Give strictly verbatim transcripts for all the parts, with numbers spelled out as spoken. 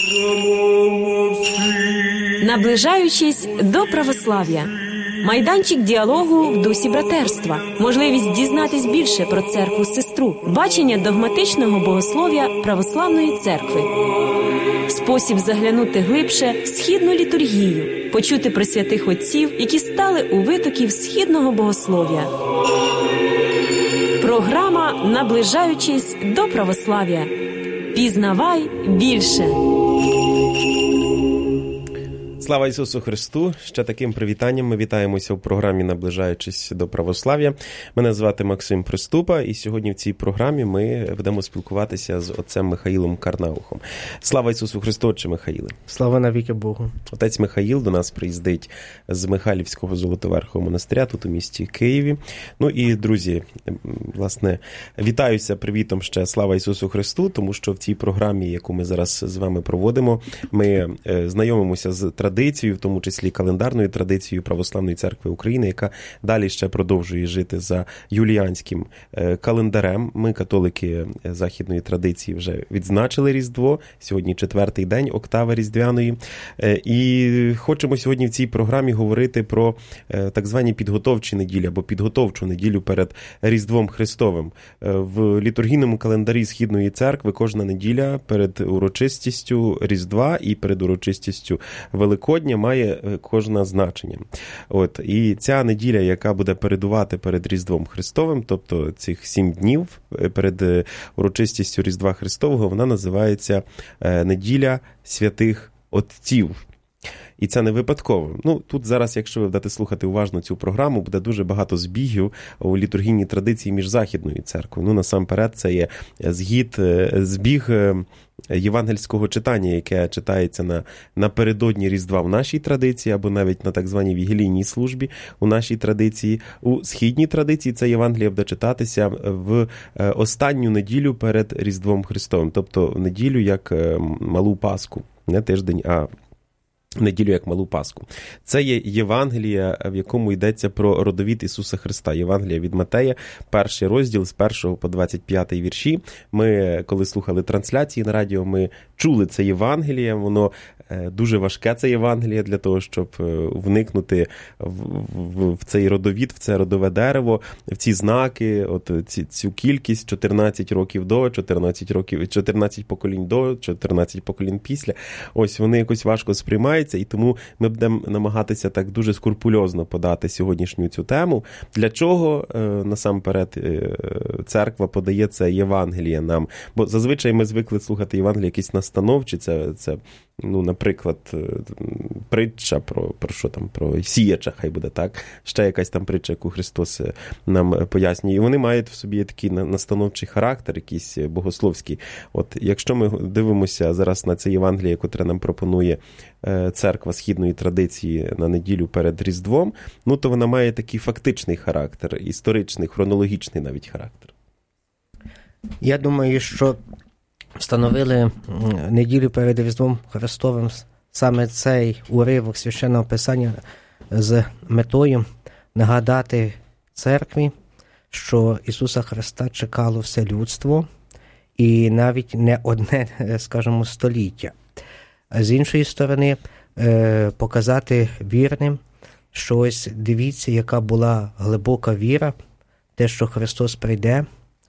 Наближаючись до православ'я. Майданчик діалогу в дусі братерства. Можливість дізнатись більше про церкву-сестру. Бачення догматичного богослов'я православної церкви. Спосіб заглянути глибше в східну літургію. Почути про святих отців, які стали у витоків східного богослов'я. Програма «Наближаючись до православ'я». Пізнавай більше. Слава Ісусу Христу! Ще таким привітанням ми вітаємося в програмі «Наближаючись до православ'я». Мене звати Максим Приступа, і сьогодні в цій програмі ми будемо спілкуватися з отцем Михаїлом Карнаухом. Слава Ісусу Христу, отче Михаїле! Слава навіки Богу! Отець Михаїл до нас приїздить з Михайлівського Золотоверхового монастиря, тут у місті Києві. Ну і, друзі, власне, вітаюся привітом ще «Слава Ісусу Христу», тому що в цій програмі, яку ми зараз з вами проводимо, ми знайомимося з традицією, традицією, в тому числі календарною традицією Православної Церкви України, яка далі ще продовжує жити за юліанським календарем. Ми, католики західної традиції, вже відзначили Різдво. Сьогодні четвертий день октави Різдвяної. І хочемо сьогодні в цій програмі говорити про так звані підготовчі неділі або підготовчу неділю перед Різдвом Христовим. В літургійному календарі Східної Церкви кожна неділя перед урочистістю Різдва і перед урочистістю Великодня має кожне значення. От. І ця неділя, яка буде передувати перед Різдвом Христовим, тобто цих сім днів перед урочистістю Різдва Христового, вона називається неділя святих отців. І це не випадково. Ну, тут зараз, якщо ви будете слухати уважно цю програму, буде дуже багато збігів у літургійній традиції між Західною церквою. Ну, насамперед, це є згід, збіг євангельського читання, яке читається на, напередодні Різдва в нашій традиції, або навіть на так званій вігілійній службі у нашій традиції. У східній традиції це Євангеліє буде читатися в останню неділю перед Різдвом Христовим, тобто в неділю як Малу Пасху, не тиждень, а неділю як Малу Пасху. Це є Євангелія, в якому йдеться про родовід Ісуса Христа. Євангелія від Матея, перший розділ з першого по двадцять п'ятий вірші. Ми, коли слухали трансляції на радіо, ми чули це Євангеліє, воно дуже важке, це Євангеліє, для того, щоб вникнути в, в, в цей родовід, в це родове дерево, в ці знаки, от ці, цю кількість чотирнадцять років до, чотирнадцять років, чотирнадцять поколінь до, чотирнадцять поколінь після. Ось вони якось важко сприймаються, і тому ми будемо намагатися так дуже скрупульозно подати сьогоднішню цю тему. Для чого, насамперед, церква подає це Євангеліє нам? Бо зазвичай ми звикли слухати Євангеліє якісь настановчі, це, це ну, наприклад, притча про, про що там, про сіяча, хай буде так, ще якась там притча, яку Христос нам пояснює. І вони мають в собі такий настановчий характер, якийсь богословський. От, якщо ми дивимося зараз на це Євангеліє, котре нам пропонує церква східної традиції на неділю перед Різдвом, ну, то вона має такий фактичний характер, історичний, хронологічний навіть характер. Я думаю, що встановили неділю перед Різдвом Христовим саме цей уривок Священного Писання з метою нагадати церкві, що Ісуса Христа чекало все людство і навіть не одне, скажімо, століття. З іншої сторони, показати вірним, що ось дивіться, яка була глибока віра, те, що Христос прийде,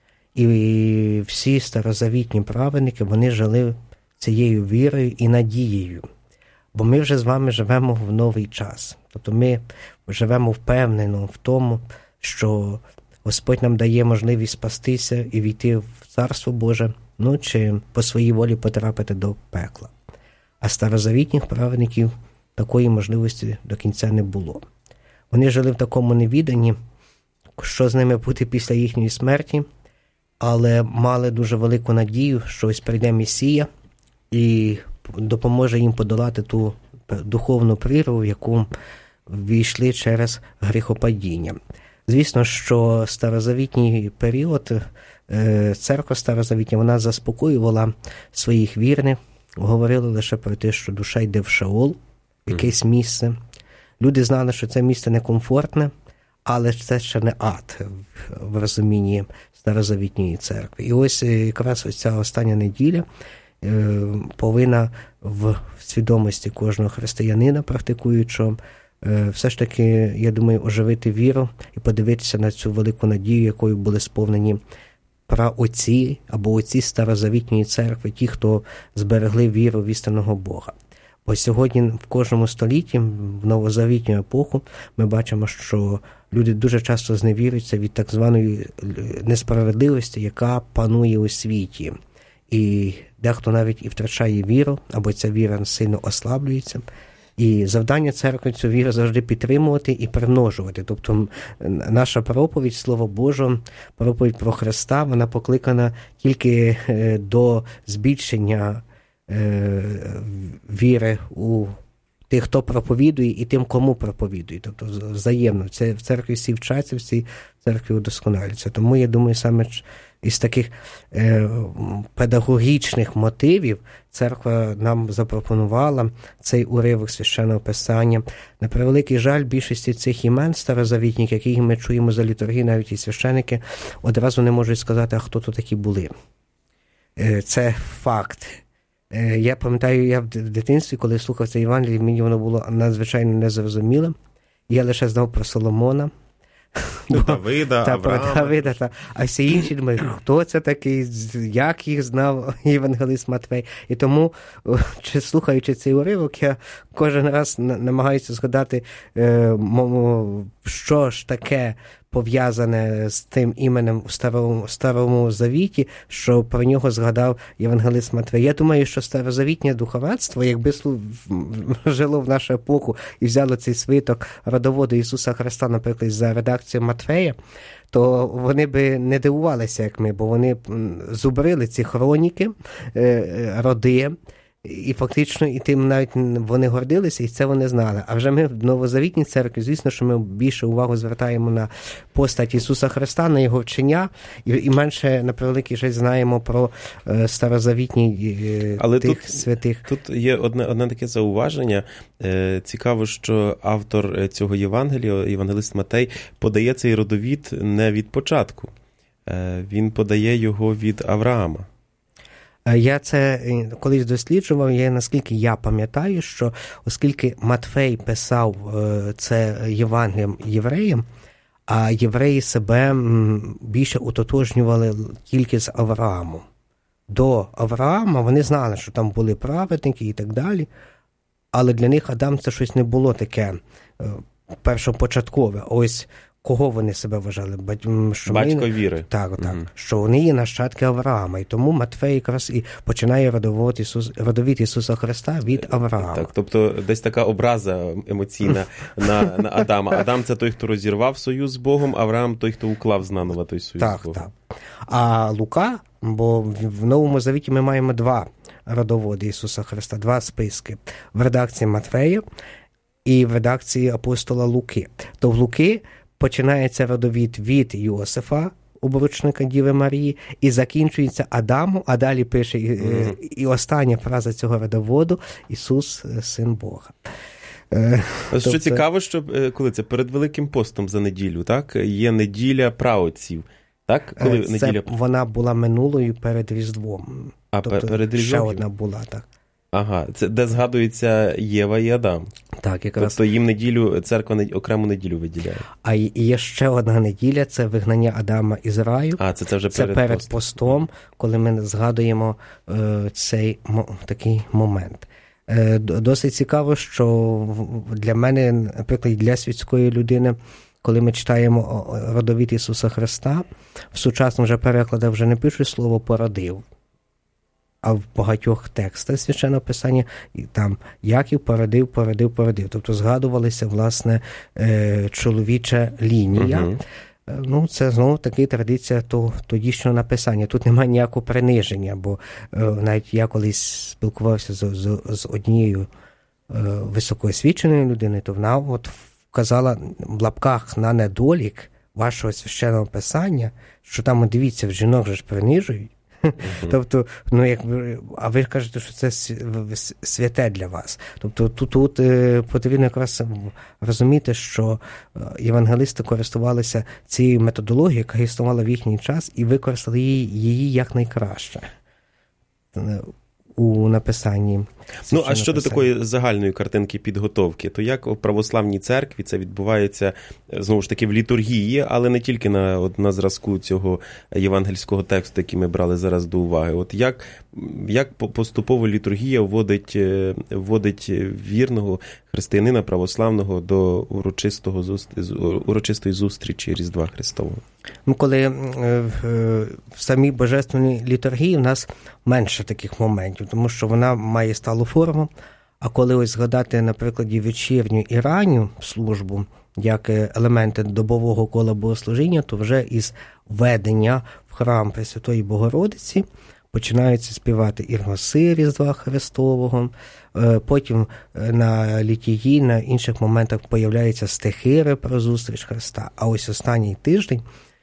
і всі старозавітні праведники, вони жили цією вірою і надією. Бо ми вже з вами живемо в новий час. Тобто ми живемо впевнено в тому, що Господь нам дає можливість спастися і війти в Царство Боже, ну чи по своїй волі потрапити до пекла. А старозавітніх праведників такої можливості до кінця не було. Вони жили в такому невіданні, що з ними буде після їхньої смерті, але мали дуже велику надію, що ось прийде Месія і допоможе їм подолати ту духовну прірву, в яку війшли через гріхопадіння. Звісно, що старозавітній період, церква старозавітня, вона заспокоювала своїх вірних, говорила лише про те, що душа йде в Шеол, в якесь місце. Люди знали, що це місце некомфортне, але це ще не ад в розумінні старозавітньої церкви. І ось якраз ось ця остання неділя, повинна в свідомості кожного християнина, практикуючого, все ж таки, я думаю, оживити віру і подивитися на цю велику надію, якою були сповнені праотці або отці Старозавітньої церкви, ті, хто зберегли віру в істинного Бога. Бо сьогодні в кожному столітті, в новозавітню епоху, ми бачимо, що люди дуже часто зневірюються від так званої несправедливості, яка панує у світі. І дехто навіть і втрачає віру, або ця віра сильно ослаблюється. І завдання церкви цю віру завжди підтримувати і примножувати. Тобто наша проповідь, Слово Боже, проповідь про Христа, вона покликана тільки до збільшення віри у тих, хто проповідує, і тим, кому проповідує. Тобто взаємно. Це в церкві всі вчаться, всі в церкві удосконалюються. Тому, я думаю, саме із таких е, педагогічних мотивів церква нам запропонувала цей уривок Священного Писання. На превеликий жаль, більшості цих імен старозавітніх, які ми чуємо за літургії, навіть і священики, одразу не можуть сказати, а хто то такі були. Е, це факт. Е, я пам'ятаю, я в дитинстві, коли слухав це Євангеліє, мені воно було надзвичайно незрозумілим. Я лише знав про Соломона, Бо, Давида, та, Авраама. Давида, та. А всі інші думають, хто це такий, як їх знав євангелист Матвей. І тому, чи, слухаючи цей уривок, я кожен раз намагаюся згадати, що ж таке пов'язане з тим іменем у Старому, Старому Завіті, що про нього згадав євангелист Матвей. Я думаю, що старозавітнє духовенство, якби жило в нашу епоху і взяло цей свиток родоводу Ісуса Христа, наприклад, за редакцією Матфея, то вони би не дивувалися, як ми, бо вони зубрили ці хроніки, роди, і фактично і тим навіть вони гордилися, і це вони знали. А вже ми в Новозавітній церкві, звісно, що ми більше увагу звертаємо на постать Ісуса Христа, на Його вчення, і, і менше, на превеликий жаль, знаємо про е, старозавітні е, Але тих тут, святих. Тут є одне, одне таке зауваження. Е, цікаво, що автор цього Євангелія, євангелист Матей, подає цей родовід не від початку. Е, він подає його від Авраама. Я це колись досліджував, я, наскільки я пам'ятаю, що оскільки Матфей писав це Євангелієм євреям, а євреї себе більше утотожнювали тільки з Авраамом. До Авраама вони знали, що там були праведники і так далі, але для них Адам це щось не було таке першопочаткове. Ось кого вони себе вважали? Що Батько ми... віри. Так, так. Угу. Що вони є нащадки Авраама. І тому Матфей якраз і починає родовід Ісус... родовід Ісуса Христа від Авраама. Так, тобто десь така образа емоційна на, на Адама. Адам – це той, хто розірвав союз з Богом, Авраам – той, хто уклав знаново той союз так, з Богом. Так, а Лука, бо в Новому Завіті ми маємо два родоводи Ісуса Христа, два списки. В редакції Матфея і в редакції апостола Луки. То в Луки починається родовід від Йосифа, обручника Діви Марії, і закінчується Адамом, а далі пише і, mm-hmm. і остання фраза цього родоводу – Ісус – Син Бога. Що тобто... цікаво, що коли це перед Великим постом за неділю, так? Є неділя праотців. Так? Коли це неділя... Вона була минулою перед Різдвом. А тобто, перед Різдвом? Ще одна була, так. Ага, це де згадується Єва і Адам. Так, якраз. Тобто їм неділю, церква окрему неділю виділяє. А є ще одна неділя, це вигнання Адама із раю. А, це, це вже це перед, перед постом. постом, коли ми згадуємо е, цей такий момент. Е, досить цікаво, що для мене, наприклад, для світської людини, коли ми читаємо родовід Ісуса Христа, в сучасному вже перекладах вже не пишуть слово «породив», а в багатьох текстах Священного Писання там Яків породив, породив, породив. Тобто згадувалася, власне, чоловіча лінія. Uh-huh. Ну, це, знову таки, традиція тодішнього написання. Тут немає ніякого приниження, бо навіть я колись спілкувався з, з, з однією високоосвіченою людиною, то вона от вказала в лапках на недолік вашого Священного Писання, що там, дивіться, в жінок же ж принижують. Uh-huh. Тобто, ну, якби, а ви кажете, що це святе для вас. Тобто тут, тут потрібно якраз розуміти, що євангелисти користувалися цією методологією, яка існувала в їхній час, і використали її, її якнайкраще. у написанні. Ну, а щодо такої загальної картинки підготовки, то як у православній церкві це відбувається, знову ж таки, в літургії, але не тільки на, от, на зразку цього євангельського тексту, який ми брали зараз до уваги. От як, як поступово літургія вводить, вводить вірного християнина православного до урочистого, урочистої зустрічі Різдва Христового? Ну, коли в самій божественній літургії в нас менше таких моментів, тому що вона має сталу форму, а коли ось згадати, наприклад, вечірню і ранню службу, як елементи добового кола богослужіння, то вже із введення в храм Пресвятої Богородиці починаються співати і голоси Різдва Христового, потім на літії, на інших моментах появляються стихири про зустріч Христа, а ось останній тиждень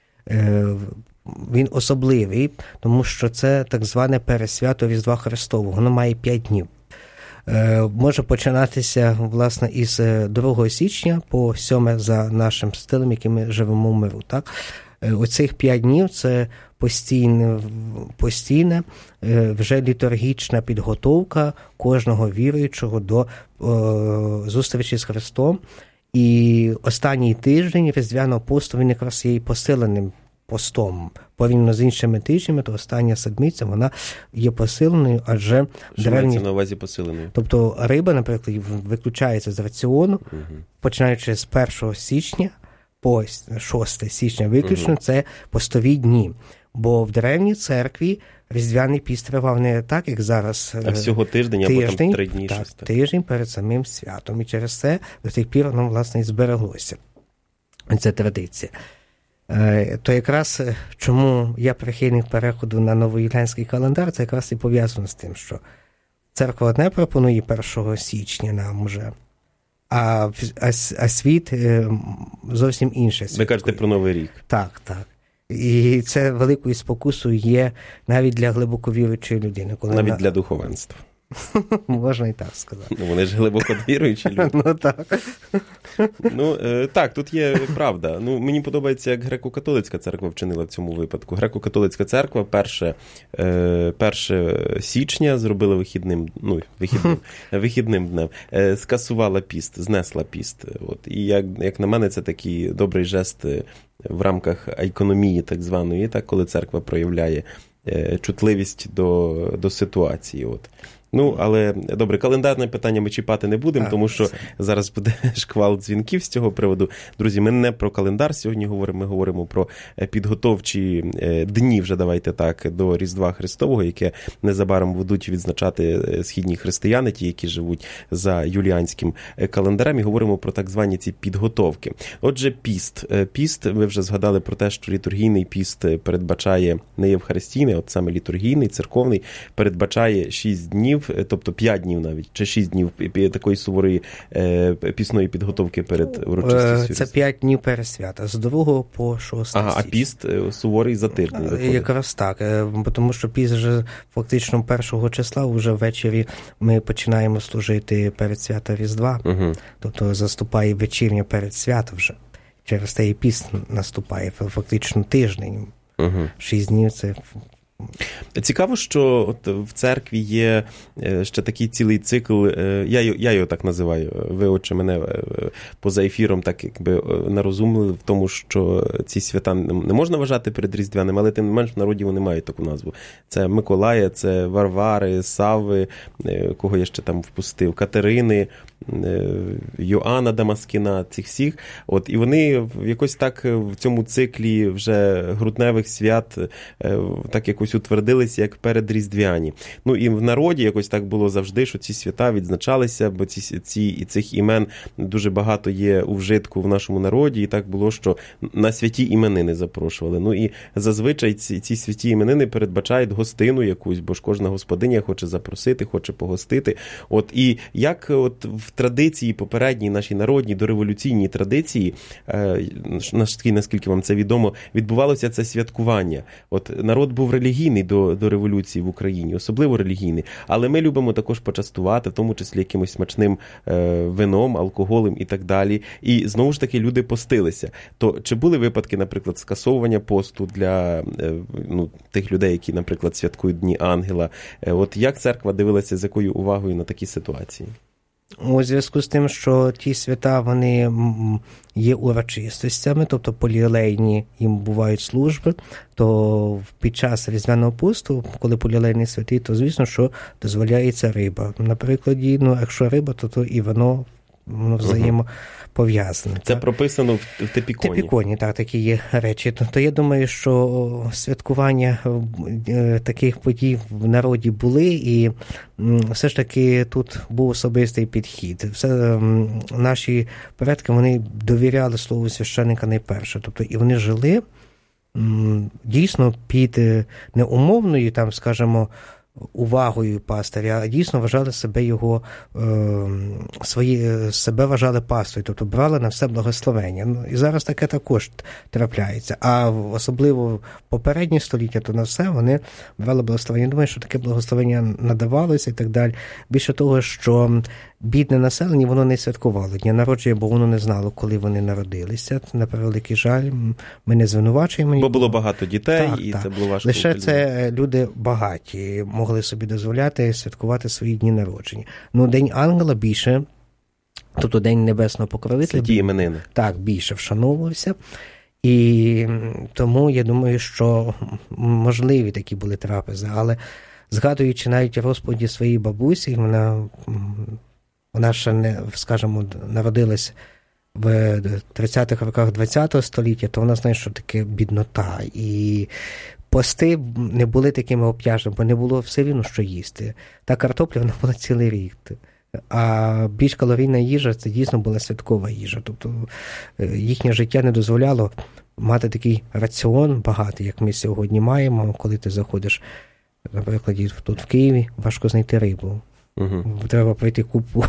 він особливий, тому що це так зване пересвято Різдва Христового, воно має п'ять днів. Може починатися, власне, із другого січня по сьоме за нашим стилем, яким ми живемо в миру. Так? Оцих п'ять днів – це постійне, постійне, вже літургічна підготовка кожного віруючого до о, зустрічі з Христом. І останній тиждень Різдвяного посту, він якраз є і посиленим постом. Порівняно з іншими тижнями, то остання седмиця, вона є посиленою, адже... Що древні... мається на увазі посиленою? Тобто риба, наприклад, виключається з раціону, угу. починаючи з першого січня по шостого січня виключно, угу. це постові дні. Бо в древній церкві Різдвяний піст тривав не так, як зараз. А всього тиждень, або там три дні. Так, щось, так. Тиждень перед самим святом. І через це до тих пір воно, власне, і збереглося. Це традиція. То якраз чому я прихильник переходу на новоюліанський календар, це якраз і пов'язано з тим, що церква одне пропонує першого січня нам уже, а, а, а світ зовсім інше. Ви кажете про Новий рік. Так, так. І це великою спокусою є навіть для глибоко віруючої людини. Коли навіть вона... для духовенства. Можна і так сказати. Ну, вони ж глибоко віруючі люди. Ну, так. Ну, так, тут є правда. Ну, мені подобається, як греко-католицька церква вчинила в цьому випадку. Греко-католицька церква перше січня зробила вихідним, ну, вихідним, вихідним днем, скасувала піст, знесла піст. От. І, як, як на мене, це такий добрий жест в рамках економії так званої, так, коли церква проявляє чутливість до, до ситуації. От. Ну, але, добре, календарне питання ми чіпати не будемо, а, тому що це. Зараз буде шквал дзвінків з цього приводу. Друзі, ми не про календар сьогодні говоримо, ми говоримо про підготовчі дні, вже давайте так, до Різдва Христового, яке незабаром будуть відзначати східні християни, ті, які живуть за юліанським календарем, і говоримо про так звані ці підготовки. Отже, піст. Піст, ви вже згадали про те, що літургійний піст передбачає не євхаристійний, от саме літургійний, церковний, передбачає шість днів, тобто п'ять днів навіть, чи шість днів такої суворої е, пісної підготовки перед урочистістю. Це п'ять днів пересвята, з другого по шостого Ага, а піст суворий за тиждень виходить. Якраз так, тому що піст вже фактично першого числа, вже ввечері ми починаємо служити перед свята Різдва, угу. Тобто заступає вечірня перед свята вже. Через те і піст наступає фактично тиждень. Угу. Шість днів це... Цікаво, що от в церкві є ще такий цілий цикл, я, я його так називаю, ви, отче, мене поза ефіром так якби нарозумили в тому, що ці свята не можна вважати передріздвяними, але тим не менш в народі вони мають таку назву. Це Миколая, це Варвари, Савви, кого я ще там впустив, Катерини, Йоанна Дамаскіна, цих всіх. От, і вони якось так в цьому циклі вже грудневих свят так якось утвердилися як передріздвяні. Ну і в народі якось так було завжди, що ці свята відзначалися, бо ці, ці, і цих імен дуже багато є у вжитку в нашому народі, і так було, що на святі іменини запрошували. Ну і зазвичай ці, ці святі іменини передбачають гостину якусь, бо ж кожна господиня хоче запросити, хоче погостити. От, і як от в традиції попередній, нашій народній, дореволюційній традиції, наскільки вам це відомо, відбувалося це святкування. От народ був релігійний, релігійний до, до революції в Україні, особливо релігійний, але ми любимо також почастувати, в тому числі якимось смачним е, вином, алкоголем і так далі. І знову ж таки люди постилися. То чи були випадки, наприклад, скасовування посту для е, ну, тих людей, які, наприклад, святкують Дні Ангела? Е, от як церква дивилася з якою увагою на такі ситуації? У зв'язку з тим, що ті свята, вони є урочистостями, тобто полілейні їм бувають служби, то під час Різдвяного посту, коли полілейний святий, то звісно, що дозволяється риба. Наприклад, ну, якщо риба, то, то і вино, воно взаємопов'язане. Це так прописано в Типіконі. В Типіконі, так, такі є речі. То я думаю, що святкування таких подій в народі були, і все ж таки тут був особистий підхід. Все, наші предки, вони довіряли слову священника найперше. Тобто і вони жили дійсно під неумовною, там, скажімо, увагою пастиря, а дійсно вважали себе його, е, свої, себе вважали пастою, тобто брали на все благословення. Ну, і зараз таке також трапляється. А особливо в попередні століття, то на все вони брали благословення. Думаю, що таке благословення надавалося і так далі. Більше того, що бідне населення, воно не святкувало дня народження, бо воно не знало, коли вони народилися. На превеликий жаль, ми не звинувачуємо. Бо було багато дітей, так, і так. це було важко. Лише це люди багаті, могли собі дозволяти святкувати свої дні народження. Ну, День Ангела більше, тобто День Небесного Покровителя. Святі іменини. Так, більше вшановувався. І тому я думаю, що можливі такі були трапези. Але згадуючи навіть розповіді своєї бабусі, вона... Вона ще не, скажімо, народилась в тридцятих роках ХХ століття, то вона знає, що таке біднота. І пости не були такими обтяжними, бо не було все рівно, що їсти. Та картопля, вона була цілий рік. А більш калорійна їжа, це дійсно була святкова їжа. Тобто їхнє життя не дозволяло мати такий раціон багатий, як ми сьогодні маємо. Коли ти заходиш, наприклад, тут в Києві, важко знайти рибу. Угу. Треба пройти купу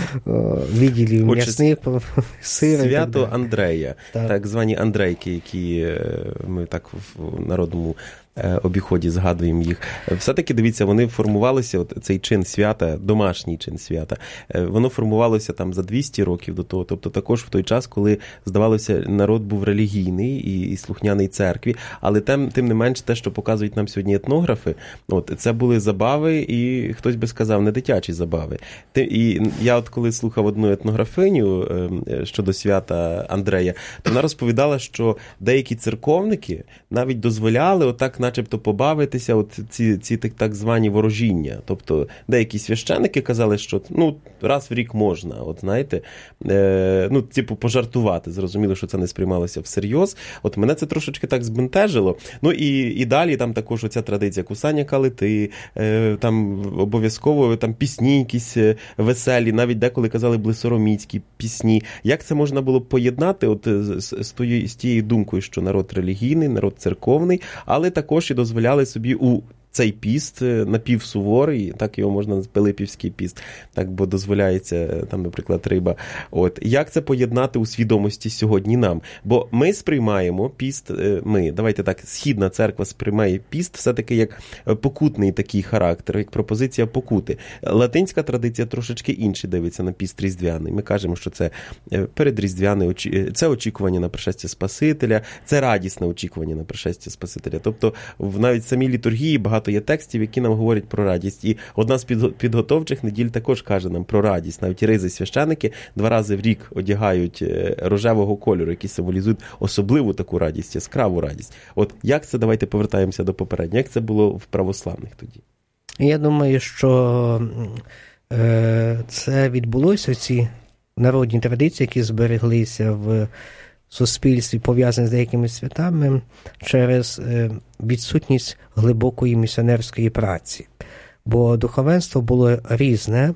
відділів м'ясних, сиру. Свято Андрея, так. так звані Андрейки, які ми так в народному обіході згадуємо їх. Все-таки, дивіться, вони формувалися, от цей чин свята, домашній чин свята, воно формувалося там за двісті років до того, тобто також в той час, коли, здавалося, народ був релігійний і, і слухняний церкві, але тим, тим не менш те, що показують нам сьогодні етнографи, от, це були забави і, хтось би сказав, не дитячі забави. І я от коли слухав одну етнографиню щодо свята Андрея, то вона розповідала, що деякі церковники навіть дозволяли отак начебто побавитися от ці, ці так, так звані ворожіння. Тобто деякі священики казали, що ну, раз в рік можна, от знаєте, е, ну, типу пожартувати. Зрозуміло, що це не сприймалося всерйоз. От мене це трошечки так збентежило. Ну і, і далі там також оця традиція кусання калити, е, там обов'язково там пісні якісь веселі, навіть деколи казали блисороміцькі пісні. Як це можна було поєднати от з, з, тої, з тією думкою, що народ релігійний, народ церковний, але також і дозволяли собі у цей піст напівсуворий, так його можна назвати, Пилипівський піст, так, бо дозволяється там, наприклад, риба. От. Як це поєднати у свідомості сьогодні нам? Бо ми сприймаємо піст, ми, давайте так, Східна церква сприймає піст все-таки як покутний такий характер, як пропозиція покути. Латинська традиція трошечки інше дивиться на піст різдвяний. Ми кажемо, що це передріздвяне, це очікування на пришестя Спасителя, це радісне очікування на пришестя Спасителя. Тобто в навіть самій літургії багато є текстів, які нам говорять про радість. І одна з підготовчих неділь також каже нам про радість. Навіть ризи священики два рази в рік одягають рожевого кольору, які символізують особливу таку радість, яскраву радість. От як це, давайте повертаємося до попереднього, як це було в православних тоді? Я думаю, що е, це відбулося, ці народні традиції, які збереглися в суспільстві, пов'язані з деякими святами, через відсутність глибокої місіонерської праці. Бо духовенство було різне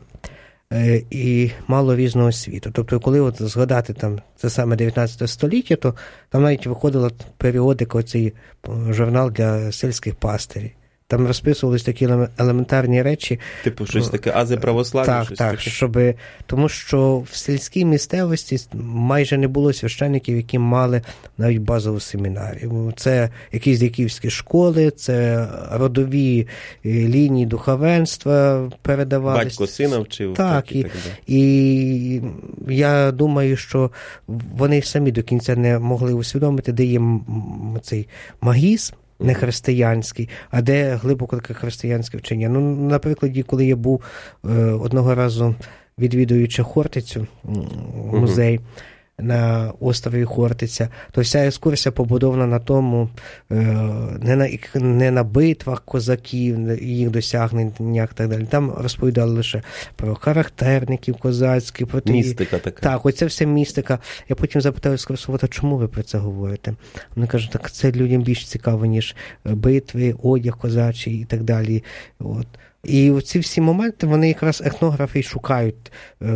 і мало різного світу. Тобто, коли от згадати там це саме дев'ятнадцяте століття, то там навіть виходила періодика, оцей журнал для сільських пастирів. там розписувались такі елементарні речі. Типу щось таке ази православ'я? Так, щось так, таке? щоб, тому що в сільській місцевості майже не було священників, які мали навіть базову семінарію. Це якісь дяківські школи, це родові лінії духовенства передавалися. Батько сина вчив. Так, так і, і, і я думаю, що вони самі до кінця не могли усвідомити, де є цей магізм, не християнський, а де глибоко таке християнське вчення. Ну, наприклад, коли я був е, одного разу відвідуючи Хортицю, музей, uh-huh. на острові Хортиця, то вся екскурсія побудована на тому, е, не, на, не на битвах козаків, їх досягненнях і так далі. Там розповідали лише про характерників козацьких. Про містика така. Так, оця вся містика. Я потім запитав екскурсовода, чому ви про це говорите? Вони кажуть, так це людям більш цікаво, ніж битви, одяг козачий і так далі. От. І ці всі моменти, вони якраз етнографи й шукають.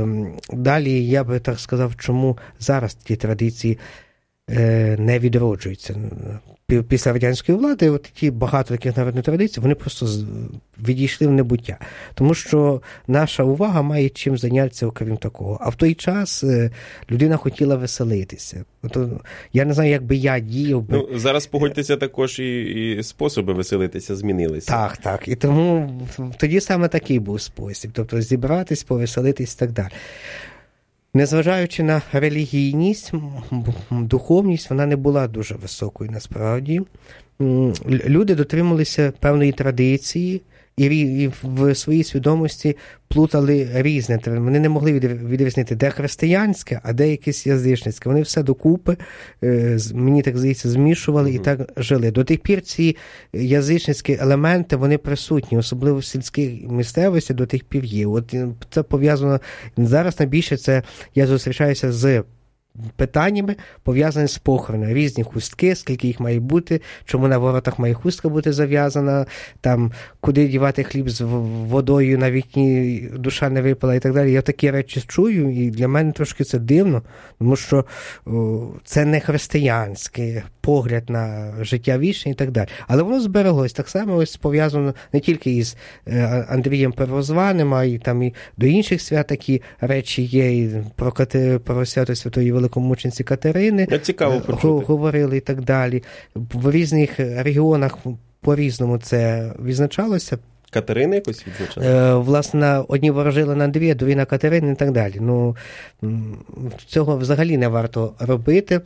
Далі я би так сказав, чому зараз ті традиції не відроджуються. Після радянської влади от ті багато таких народних традицій, вони просто відійшли в небуття. Тому що наша увага має чим зайнятися, окрім такого. А в той час людина хотіла веселитися. Тобто, я не знаю, як би я діяв би. Ну, зараз, погодьтеся, також і, і способи веселитися змінилися. Так, так. І тому тоді саме такий був спосіб. Тобто зібратись, повеселитись і так далі. Незважаючи на релігійність, духовність, вона не була дуже високою насправді. Люди дотримувалися певної традиції і в своїй свідомості плутали різне. Вони не могли відрізнити, де християнське, а де якесь язичницьке. Вони все докупи, мені так здається, змішували і так жили. До тих пір ці язичницькі елементи, вони присутні, особливо в сільській місцевості до тих пір є. От це пов'язано, зараз найбільше це я зустрічаюся з питаннями, пов'язані з похоронами. Різні хустки, скільки їх має бути, чому на воротах має хустка бути зав'язана, там, куди дівати хліб з водою на вікні, душа не випала і так далі. Я такі речі чую, і для мене трошки це дивно, тому що о, це не християнський погляд на життя вічне і так далі. Але воно збереглось. Так само ось пов'язано не тільки із е, Андрієм Первозваним, а й там і до інших свят такі речі є, і про, про свято Святої великомучениці Катерини цікаво почути. Говорили і так далі. В різних регіонах по-різному це відзначалося. Катерини якось відзначали? Е, власне, одні ворожили на Андрія, другі на Катерини і так далі. Ну, цього взагалі не варто робити.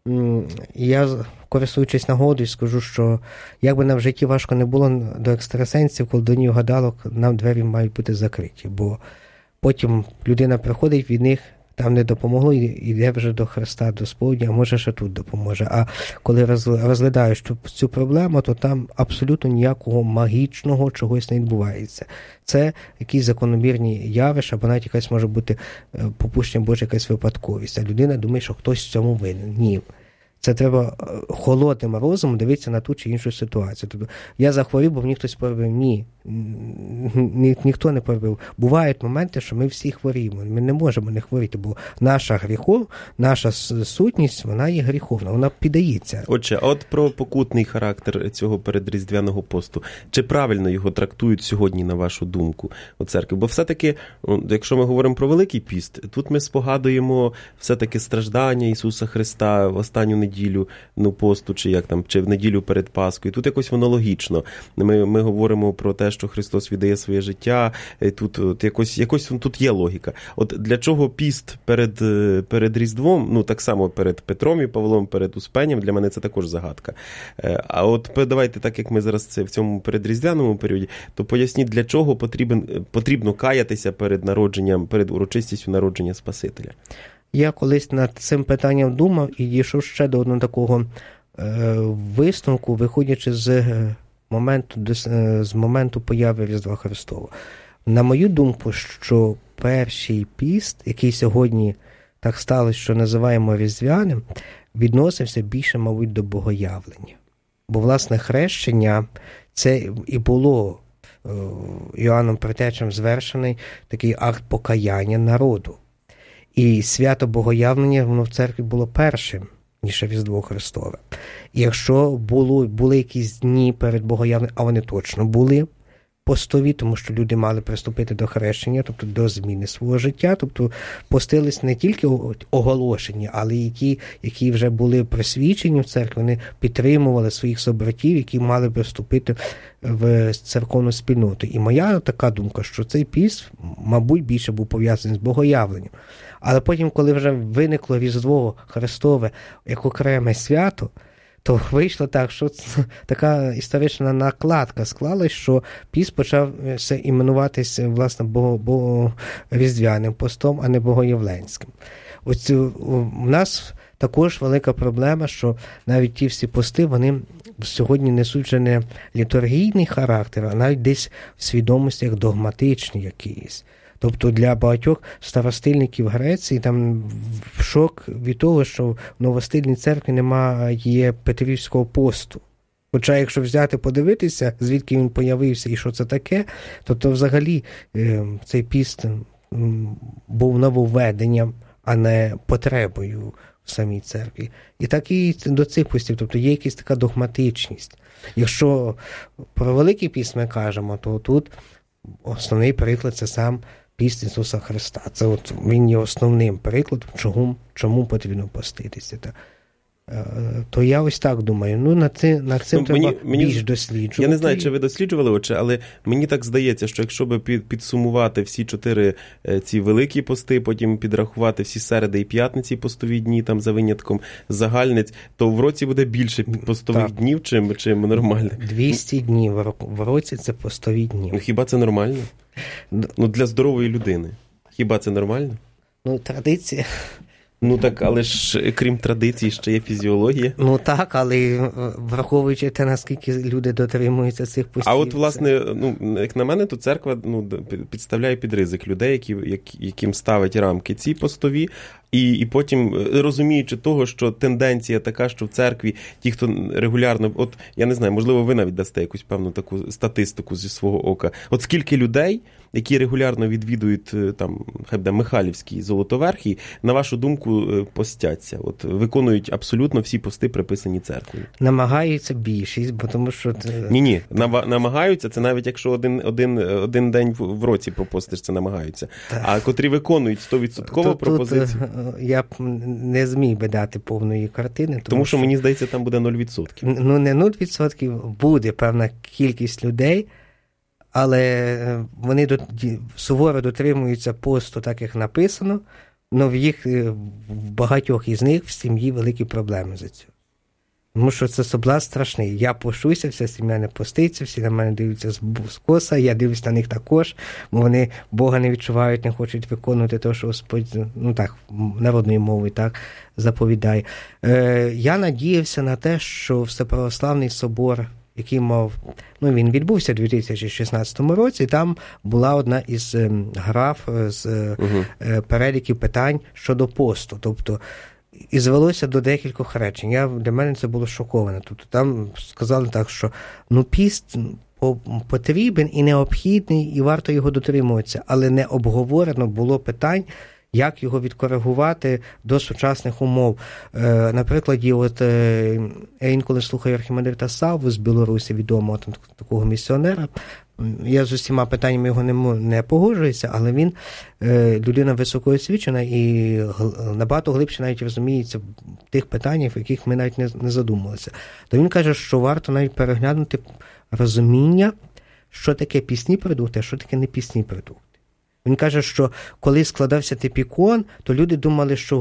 Я, користуючись нагодою, скажу, що як би нам в житті важко не було до екстрасенсів, колдунів, гадалок, нам двері мають бути закриті, бо потім людина приходить, від них там не допомогло, і йде вже до Христа, до Сповіді, а може ще тут допоможе. А коли розглядаєш цю проблему, то там абсолютно ніякого магічного чогось не відбувається. Це якісь закономірні явища, або навіть якась може бути попущення Божа, якась випадковість. А людина думає, що хтось в цьому винен. Ні. Це треба холодним розумом дивитися на ту чи іншу ситуацію. Тобто, я захворів, бо мені хтось поробив. Ні. Ні, ніхто не поробив. Бувають моменти, що ми всі хворіємо. Ми не можемо не хворіти, бо наша гріхов, наша сутність, вона є гріховна, вона піддається. Отже, а от про покутний характер цього передріздвяного посту. Чи правильно його трактують сьогодні, на вашу думку, у церкві? Бо все-таки, якщо ми говоримо про Великий піст, тут ми спогадуємо все-таки страждання Ісуса Христа в останню неділю, ну, посту, чи як там, чи в неділю перед Паскою. Тут якось воно логічно. Ми, ми говоримо про те, що Христос віддає своє життя, тут от, якось, якось тут є логіка. От для чого піст перед, перед Різдвом, ну так само перед Петром і Павлом, перед Успенням, для мене це також загадка. А от давайте, так як ми зараз це в цьому передріздвяному періоді, то поясніть, для чого потрібен, потрібно каятися перед народженням, перед урочистістю народження Спасителя. Я колись над цим питанням думав і дійшов ще до одного такого е, висновку, виходячи з моменту, з моменту появи Різдва Христова. На мою думку, що перший піст, який сьогодні так сталося, що називаємо різдвяним, відносився більше, мабуть, до богоявлення. Бо, власне, хрещення – це і було Іоанном Предтечем звершений такий акт покаяння народу. І свято богоявлення, воно в церкві було першим ніж Різдво Христове. І якщо було, були якісь дні перед Богоявленням, а вони точно були постові, тому що люди мали приступити до хрещення, тобто до зміни свого життя, тобто постились не тільки оголошені, але й ті, які вже були присвячені в церкві, вони підтримували своїх собратів, які мали приступити в церковну спільноту. І моя така думка, що цей піст, мабуть, більше був пов'язаний з Богоявленням. Але потім, коли вже виникло Різдво Христове як окреме свято, то вийшло так, що така історична накладка склалась, що піст почав іменуватися, власне, Богоріздвяним постом, а не Богоявленським. Ось у нас також велика проблема, що навіть ті всі пости, вони сьогодні несуть вже не літургійний характер, а навіть десь в свідомості як догматичні якісь. Тобто для багатьох старостильників Греції там шок від того, що в новостильній церкві немає Петрівського посту. Хоча, якщо взяти, подивитися, звідки він появився і що це таке, то, то взагалі е, цей піст був нововведенням, а не потребою в самій церкві. І так і до цих постів, тобто є якась така догматичність. Якщо про Великий піст ми кажемо, то тут основний приклад – це сам піст Ісуса Христа. Це от він є основним прикладом, чому, чому потрібно поститися. Та, е, то я ось так думаю. Ну, над цим, над цим ну, треба мені, мені, більш досліджувати. Я не знаю, чи ви досліджували, отже, але мені так здається, що якщо би під, підсумувати всі чотири е, ці великі пости, потім підрахувати всі середи і п'ятниці постові дні, там за винятком загальниць, то в році буде більше постових так. днів, чим, чим нормально. двісті днів в році – це постові дні. Ну, хіба це нормально? Ну, для здорової людини. Хіба це нормально? Ну, традиція. Ну, так, але ж, крім традицій, ще є фізіологія. Ну, так, але враховуючи те, наскільки люди дотримуються цих постів. А от, власне, ну, як на мене, то церква ну, підставляє під ризик людей, які, яким ставить рамки ці постові, і, і потім, розуміючи того, що тенденція така, що в церкві ті, хто регулярно, от, я не знаю, можливо, ви навіть дасте якусь певну таку статистику зі свого ока. От скільки людей, які регулярно відвідують, там, хай буде Михайлівський Золотоверхий, на вашу думку, постяться? От, виконують абсолютно всі пости, приписані церквою. Намагаються більшість, бо тому що... Ні-ні, намагаються, це навіть якщо один, один, один день в році пропостиш, це намагаються. Так. А котрі виконують сто відсотків пропозицію... Я б не зміг би дати повної картини. Тому, тому що, що, мені здається, там буде нуль відсотків. Ну, не нуль відсотків, буде певна кількість людей, але вони до, суворо дотримуються посту, так як написано, але в їх, в багатьох із них в сім'ї великі проблеми за цього. Тому що це соблазн страшний. Я пощуся, вся сім'я не поститься, всі на мене дивляться з коса, я дивлюсь на них також, бо вони Бога не відчувають, не хочуть виконувати те, що Господь, ну так, народною мовою так, заповідає. Е, я надіявся на те, що Всеправославний собор, який мав, ну він відбувся у дві тисячі шістнадцятому році, там була одна із е, граф з угу. е, переліків питань щодо посту, тобто і звелося до декількох речень. Я, для мене це було шоковано. Тобто там сказали так, що ну піст потрібен і необхідний, і варто його дотримуватися, але не обговорено було питань, як його відкоригувати до сучасних умов. Е, наприклад, от, е, я інколи слухаю архімандрита Савву з Білорусі, відомого там, такого місіонера. Я з усіма питаннями його не, не погоджуюся, але він е, людина високоосвічена і набагато глибше навіть розуміється в тих питаннях, в яких ми навіть не, не задумувалися. То він каже, що варто навіть переглянути розуміння, що таке пісні продукти, а що таке не пісні продукти. Він каже, що коли складався типікон, то люди думали, що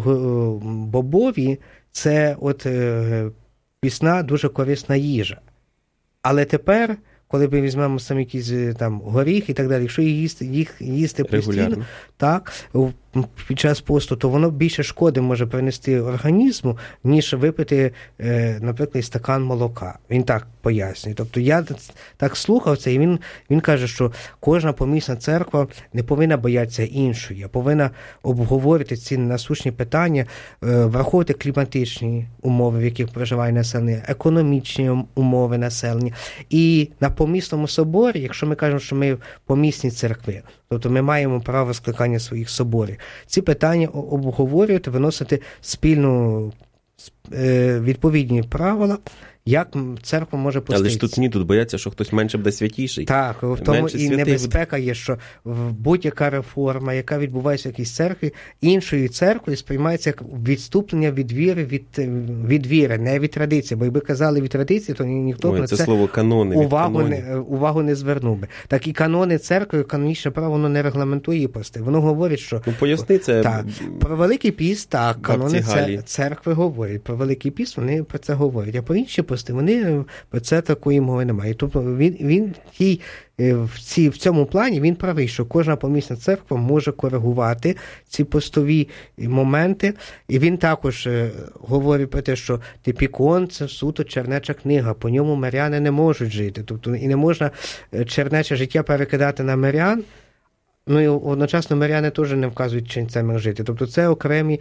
бобові – це от е, пісна, дуже корисна їжа. Але тепер, коли ми візьмемо самі якісь там горіх і так далі, якщо їсти, їх їсти постійно, так, під час посту, то воно більше шкоди може принести організму, ніж випити, е, наприклад, стакан молока. Він так пояснює. Тобто я так слухав це, і він, він каже, що кожна помісна церква не повинна боятися іншої, а повинна обговорити ці насущні питання, е, враховувати кліматичні умови, в яких проживає населення, економічні умови населення. І на помісному соборі, якщо ми кажемо, що ми помісні церкви, тобто ми маємо право скликання своїх соборів, ці питання обговорювати, виносити спільну відповідні правила, як церква може поститися. Але ж тут ні, тут бояться, що хтось менше буде святіший. Так, в тому і небезпека є, що будь-яка реформа, яка відбувається в якійсь церкві, іншою церквою сприймається як відступлення від віри, від, від віри, не від традиції. Бо якби казали від традиції, то ніхто Ой, на це, це слово канони, увагу, не, увагу не звернув би. Так і канони церкви, канонічне право, воно не регламентує її пости. Воно говорить, що... Ну, поясни це. Так, про Великий піст, так, канони Галі. церкви говорять. Про Великий піст вони про це говорять. А про інші пости вони про це такої мови немає. Тобто він, він тій, в, ці, в цьому плані він правий, що кожна помісна церква може коригувати ці постові моменти. І він також говорить про те, що Типікон – це суто чернеча книга, по ньому миряни не можуть жити. Тобто і не можна чернече життя перекидати на мирян. Ну і одночасно миряни теж не вказують, чим це має жити. Тобто це окремі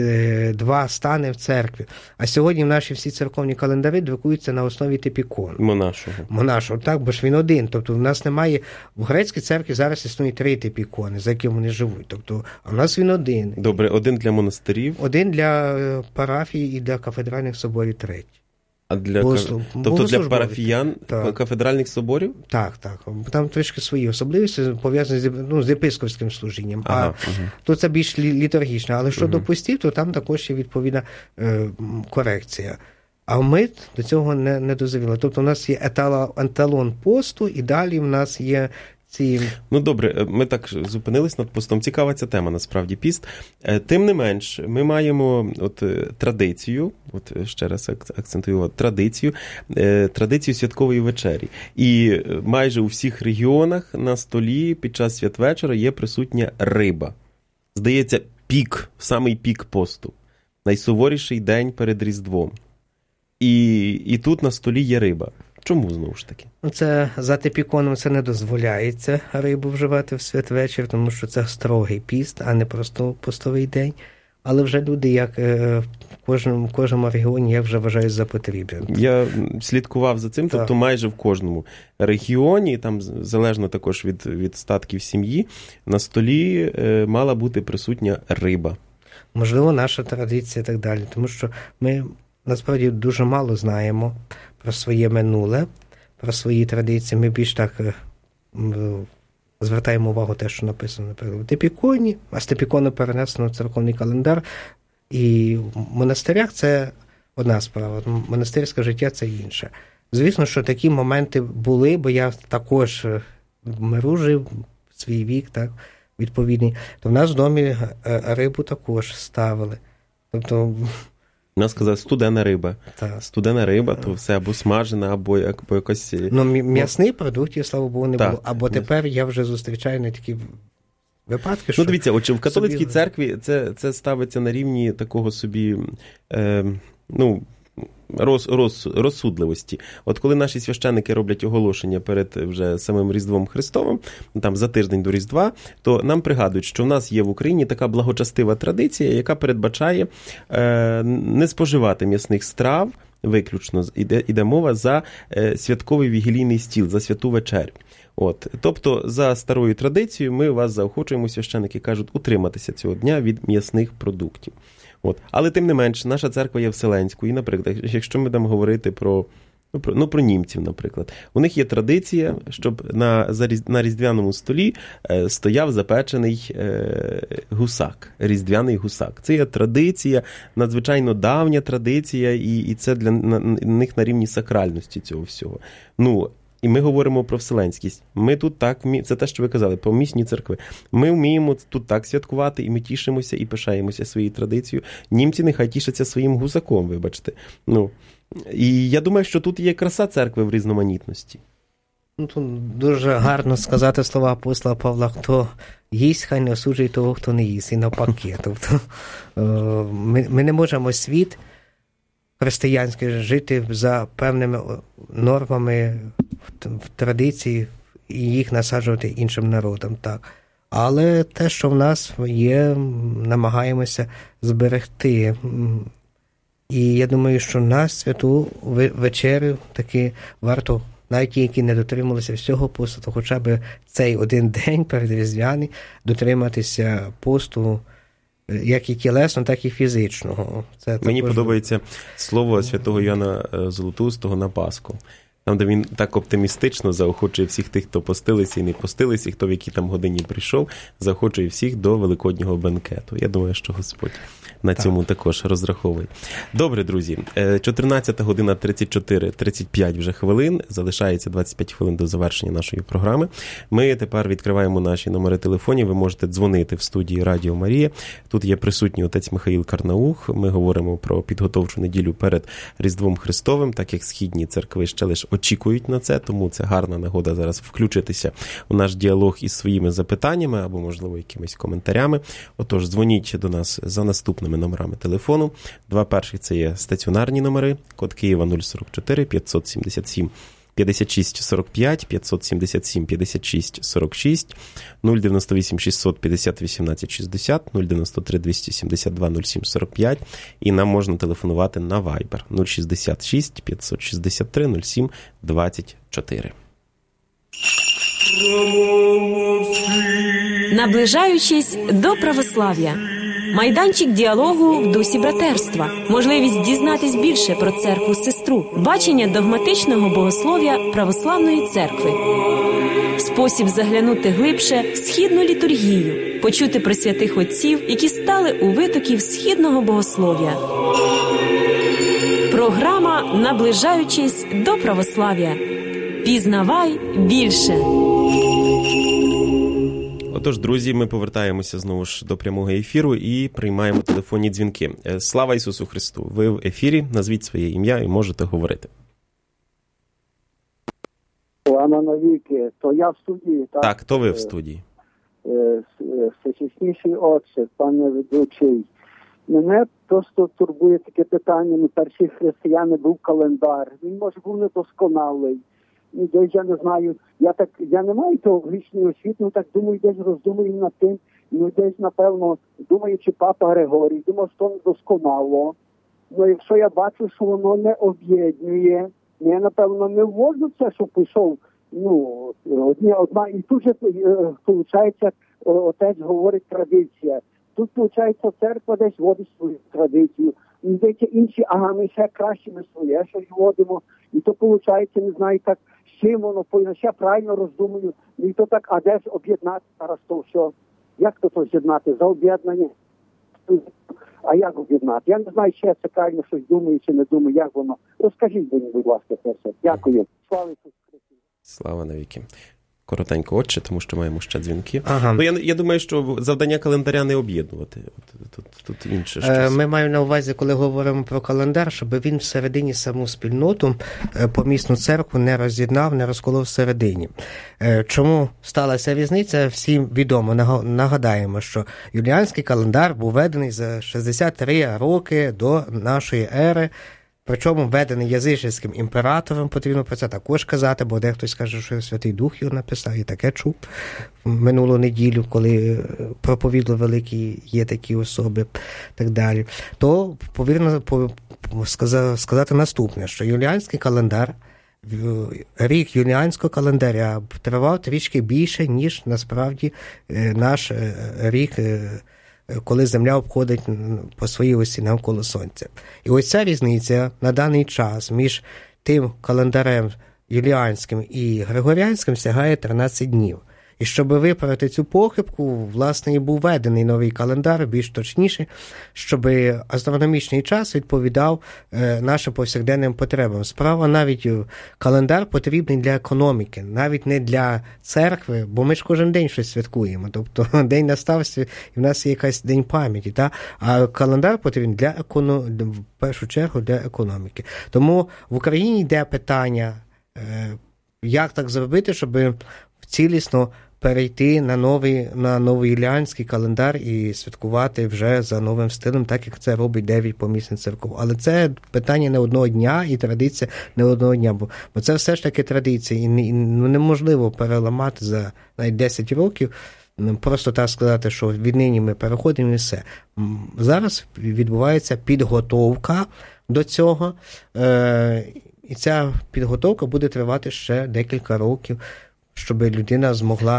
два стани в церкві. А сьогодні в наші всі церковні календарі друкуються на основі Типікону. Монашого. Монашого, так, бо ж він один. Тобто в нас немає... В грецькій церкві зараз існує три Типікони, за якими вони живуть. Тобто, а в нас він один. Добре, один для монастирів. Один для парафій і для кафедральних соборів третій. А для, Богослов... Тобто для парафіян так. Кафедральних соборів? Так, так. Там трішки свої особливості, пов'язані з, ну, з єпископським служінням. Ага, а угу. то це більш літургічно. Але щодо угу. постів, то там також є відповідна е, корекція. А ми до цього не, не дозріли. Тобто у нас є етала, еталон посту, і далі в нас є ці... Ну, добре, ми так зупинились над постом. Цікава ця тема, насправді, піст. Тим не менш, ми маємо от традицію, от ще раз акцентую, традицію, традицію святкової вечері. І майже у всіх регіонах на столі під час святвечора є присутня риба. Здається, пік, самий пік посту. Найсуворіший день перед Різдвом. І, і тут на столі є риба. Чому, знову ж таки? Це за Типіконом це не дозволяється рибу вживати в святвечір, тому що це строгий піст, а не просто постовий день. Але вже люди, як в кожному, в кожному регіоні, я вже вважаю за потрібне. Я слідкував за цим, так. Тобто майже в кожному регіоні, там залежно також від, від статків сім'ї, на столі е, мала бути присутня риба. Можливо, наша традиція і так далі, тому що ми насправді дуже мало знаємо про своє минуле, про свої традиції. Ми більш так звертаємо увагу те, що написано, наприклад, в Типіконі, а з Типікону перенесено в церковний календар. І в монастирях це одна справа, монастирське життя це інше. Звісно, що такі моменти були, бо я також в миру жив, свій вік, так, відповідний. То в нас в домі рибу також ставили. Тобто... У нас сказали, студена риба. Так. Студена риба, то все або смажена, або, або якось... Ну, м'ясних продуктів, слава Богу, не так. було. Або тепер я вже зустрічаю не такі випадки, що... Ну, дивіться, от, в католицькій собі... церкві це, це ставиться на рівні такого собі, е, ну, роз, роз, розсудливості. От коли наші священники роблять оголошення перед вже самим Різдвом Христовим, там за тиждень до Різдва, то нам пригадують, що в нас є в Україні така благочестива традиція, яка передбачає е, не споживати м'ясних страв, виключно іде, іде мова за е, святковий вігілійний стіл, за святу вечерю. От, тобто, за старою традицією ми вас заохочуємо, священики кажуть, утриматися цього дня від м'ясних продуктів. От. Але тим не менш, наша церква є Вселенською, і, наприклад, якщо ми будемо говорити про, ну, про, ну, про німців, наприклад, у них є традиція, щоб на, на різдвяному столі е, стояв запечений е, гусак, різдвяний гусак. Це є традиція, надзвичайно давня традиція, і, і це для на, на них на рівні сакральності цього всього. Ну, і ми говоримо про вселенськість. Ми тут так, це те, що ви казали, про місні церкви. Ми вміємо тут так святкувати, і ми тішимося і пишаємося своєю традицією. Німці нехай тішаться своїм гусаком, вибачте. Ну, і я думаю, що тут є краса церкви в різноманітності. Ну, тут дуже гарно сказати слова апостола Павла, хто їсть, хай не осуджує того, хто не їсть, і навпаки. Тобто, ми, ми не можемо світ християнський жити за певними нормами в традиції і їх насаджувати іншим народам, так. Але те, що в нас є, намагаємося зберегти. І я думаю, що на святу вечерю таки варто, навіть ті, які не дотрималися всього посту, то хоча б цей один день перед Різдвяний дотриматися посту як і тілесного, так і фізичного. Це Мені також... подобається слово святого Йоанна Золотоустого на Пасху. Там, де він так оптимістично заохочує всіх тих, хто постилися і не постилися, і хто в якій там годині прийшов, заохочує всіх до Великоднього бенкету. Я думаю, що Господь на так. цьому також розраховує. Добре, друзі, чотирнадцята година тридцять чотири тридцять п'ять вже хвилин, залишається двадцять п'ять хвилин до завершення нашої програми. Ми тепер відкриваємо наші номери телефонів, ви можете дзвонити в студії Радіо Марія. Тут є присутній отець Михаїл Карнаух, ми говоримо про підготовчу неділю перед Різдвом Христовим, так як східні церкви ще лише очікують на це, тому це гарна нагода зараз включитися у наш діалог із своїми запитаннями або, можливо, якимись коментарями. Отож, дзвоніть до нас за наступними номерами телефону. Два перших – це є стаціонарні номери, код Києва нуль сорок чотири п'ятсот сімдесят сім п'ятдесят шість сорок п'ять, п'ятсот сімдесят сім п'ятдесят шість сорок шість, нуль дев'яносто вісім шістсот п'ятдесят вісімнадцять шістдесят, нуль дев'яносто три двісті сімдесят два нуль сім сорок п'ять, і нам можна телефонувати на Viber нуль шістдесят шість п'ятсот шістдесят три нуль сім двадцять чотири. Наближаючись до православ'я. Майданчик діалогу в дусі братерства. Можливість дізнатись більше про церкву-сестру. Бачення догматичного богослов'я православної церкви. Спосіб заглянути глибше в східну літургію. Почути про святих отців, які стали у витоків східного богослов'я. Програма «Наближаючись до православ'я». Пізнавай більше. Отож, друзі, ми повертаємося знову ж до прямого ефіру і приймаємо телефонні дзвінки. Слава Ісусу Христу! Ви в ефірі, назвіть своє ім'я і можете говорити. Слава навіки, то я в студії, так? Так, то ви в студії. Всечесніший Отче, пане ведучий, мене просто турбує таке питання, ну, перші християни був календар, він, може, був недосконалий. І десь, я не знаю, я так, я не маю того грішної освіти, ну так думаю, десь роздумую над тим, ну десь, напевно, думаючи Папа Григорій, думаю, що не досконало. Ну, якщо я бачу, що воно не об'єднує, я, напевно, не вводжу це, що пішов, ну, одні, одна, і тут же, виходить, отець говорить традиція. Тут, виходить, церква десь вводить свою традицію. І деякі інші, ага, ми ще краще, ми своє щось вводимо. І то, виходить, не знаю, так, з чим воно, я правильно роздумую. І то так, а де ж об'єднати зараз то все? Як то то з'єднати? За об'єднання? А як об'єднати? Я не знаю, чи я це правильно щось думаю, чи не думаю, як воно. Розкажіть мені, будь ласка, це все. Дякую. Слава Ісусу Христу. Слава навіки. Коротенько, Отче, тому що маємо ще дзвінки. Ага. Ну, я, я думаю, що завдання календаря не об'єднувати. От, тут, тут інше щось. Ми маємо на увазі, коли говоримо про календар, щоб він всередині саму спільноту, помісну церкву не роз'єднав, не розколов всередині. Чому сталася різниця, всім відомо. Нагадаємо, що юліанський календар був введений за шістдесят три роки до нашої ери. Причому введений язичницьким імператором, потрібно про це також казати, бо дехто скаже, що Святий Дух його написав, і таке чув минулу неділю, коли проповідали великі є такі особи, так далі. То повірно сказати наступне, що юліанський календар, рік юліанського календаря тривав трішки більше, ніж насправді наш рік, коли Земля обходить по своїй осі навколо Сонця. І ось ця різниця на даний час між тим календарем юліанським і григоріанським сягає тринадцять днів. І щоб виправити цю похибку, власне, і був введений новий календар, більш точніше, щоб астрономічний час відповідав е, нашим повсякденним потребам. Справа навіть календар потрібний для економіки, навіть не для церкви, бо ми ж кожен день щось святкуємо. Тобто день настав, і в нас є якийсь день пам'яті. Та? А календар потрібен для економ... в першу чергу для економіки. Тому в Україні йде питання, е, як так зробити, щоб цілісно перейти на новий, на новий юліанський календар і святкувати вже за новим стилем, так як це робить дев'ять помісних церков. Але це питання не одного дня і традиція не одного дня, бо, бо це все ж таки традиція, і, і ну, неможливо переламати за навіть десять років, просто так сказати, що віднині ми переходимо і все. Зараз відбувається підготовка до цього, е- і ця підготовка буде тривати ще декілька років, щоб людина змогла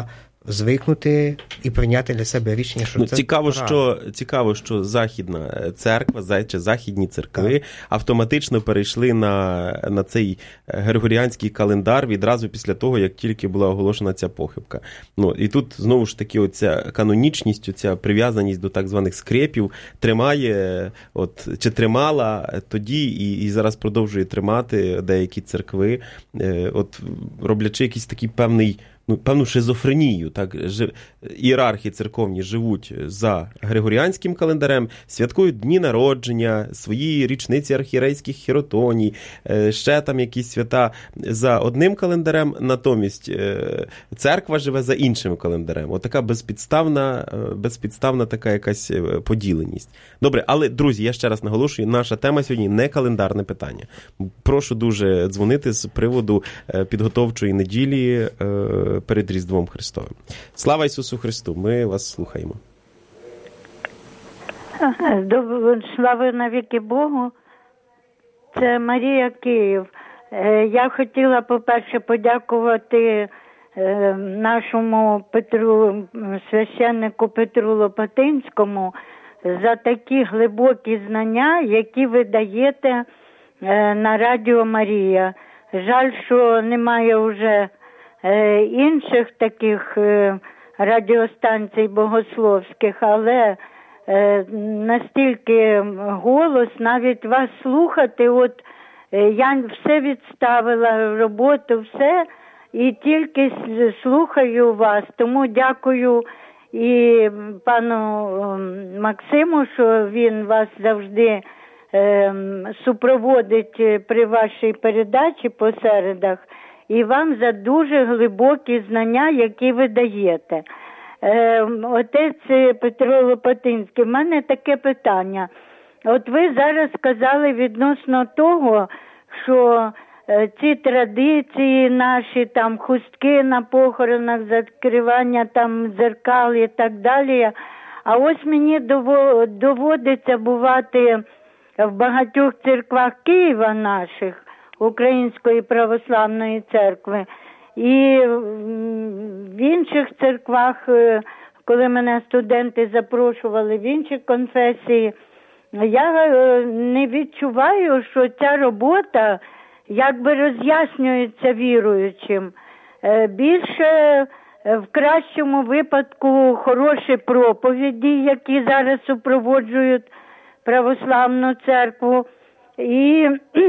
звикнути і прийняти для себе рішення, що ну, це цікаво, правильно. що цікаво, що західна церква, чи західні церкви так. автоматично перейшли на, на цей григоріанський календар відразу після того, як тільки була оголошена ця похибка. Ну, і тут знову ж таки оця канонічність, оця прив'язаність до так званих скрепів тримає, от чи тримала тоді і, і зараз продовжує тримати деякі церкви, от роблячи якийсь такий певний Ну, певну шизофренію, так, ієрархи церковні живуть за григоріанським календарем, святкують дні народження, свої річниці архієрейських хіротоній, ще там якісь свята за одним календарем, натомість церква живе за іншим календарем. Отака безпідставна, безпідставна така якась поділеність. Добре, але, друзі, я ще раз наголошую, наша тема сьогодні не календарне питання. Прошу дуже дзвонити з приводу підготовчої неділі перед Різдвом Христовим. Слава Ісусу Христу! Ми вас слухаємо. Слава навіки Богу! Це Марія, Київ. Я хотіла, по-перше, подякувати нашому Петру, священнику Петру Лопатинському за такі глибокі знання, які ви даєте на Радіо Марія. Жаль, що немає вже інших таких радіостанцій богословських, але настільки голос, навіть вас слухати, от я все відставила, роботу, все, і тільки слухаю вас, тому дякую і пану Максиму, що він вас завжди супроводить при вашій передачі по середах, і вам за дуже глибокі знання, які ви даєте. Отець Петро Лопатинський, в мене таке питання. От ви зараз сказали відносно того, що ці традиції наші, там хустки на похоронах, закривання там дзеркал і так далі. А ось мені доводиться бувати в багатьох церквах Києва наших, Української православної церкви, і в інших церквах, коли мене студенти запрошували в інші конфесії, я не відчуваю, що ця робота якби роз'яснюється віруючим. Більше в кращому випадку хороші проповіді, які зараз супроводжують православну церкву, і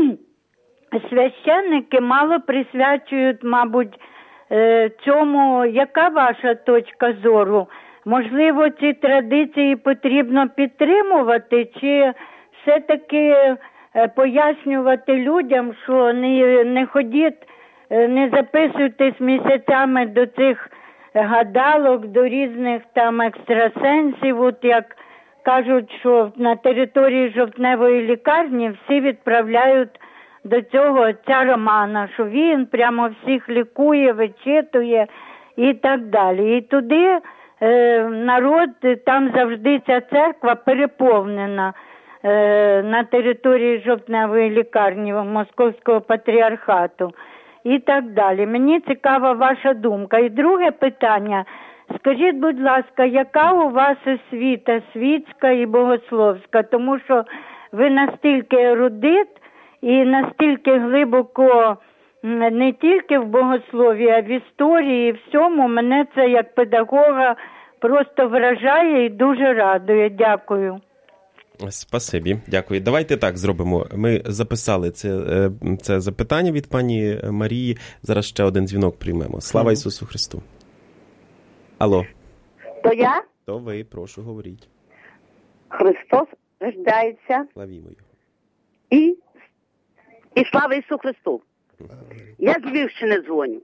священники мало присвячують, мабуть, цьому. Яка ваша точка зору? Можливо, ці традиції потрібно підтримувати, чи все-таки пояснювати людям, що не, не ходіть, не записуйтесь місяцями до цих гадалок, до різних там екстрасенсів, от як кажуть, що на території жовтневої лікарні всі відправляють до цього отця Романа, що він прямо всіх лікує, вичитує і так далі. І туди е, народ, там завжди ця церква переповнена е, на території жовтневої лікарні Московського патріархату і так далі. Мені цікава ваша думка. І друге питання. Скажіть, будь ласка, яка у вас освіта світська і богословська? Тому що ви настільки ерудит і настільки глибоко не тільки в богослові, а в історії, і всьому, мене це як педагога просто вражає і дуже радує. Дякую. Спасибі, дякую. Давайте так зробимо. Ми записали це, це запитання від пані Марії. Зараз ще один дзвінок приймемо. Слава Ісусу Христу. Алло. То я? То ви, прошу, говоріть. Христос рождається. Славімо Його. І, і слава Ісусу Христу. Я з Львівщини дзвоню.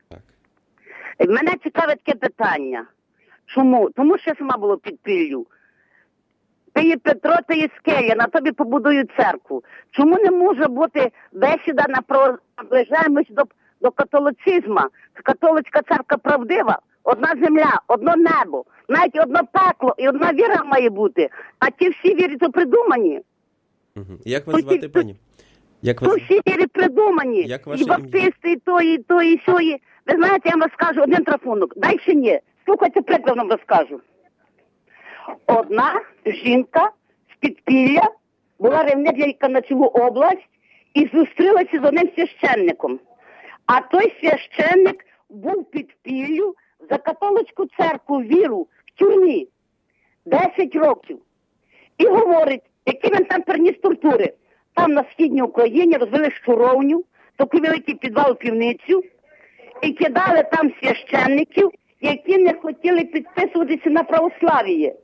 Так. Мене цікавить таке питання. Чому? Тому що я сама була під Піллю. Ти є Петро, ти є скеля, на тобі побудують церкву. Чому не може бути бесіда на про наближаємось до, до католицизму? Католицька церква правдива. Одна земля, одно небо, навіть одно пекло і одна віра має бути. А ті всі віри то придумані. Угу. Як вас звати, пані? Як вас... То всі віри придумані. Як ваше і баптисти, і то, і то, і сьої. Ви знаєте, я вам скажу один трафунок. Дальше ні. Слухайте, приклад вам розкажу. Одна жінка з підпілля була ревнителька на цілу область і зустрілася з одним священником. А той священник був підпіллю за католицьку церкву віру в тюрмі десять років. І говорить, які він там переніс тортури. Там на східній Україні розвели шуровню, такий великий підвал, півницю, і кидали там священників, які не хотіли підписуватися на православ'я.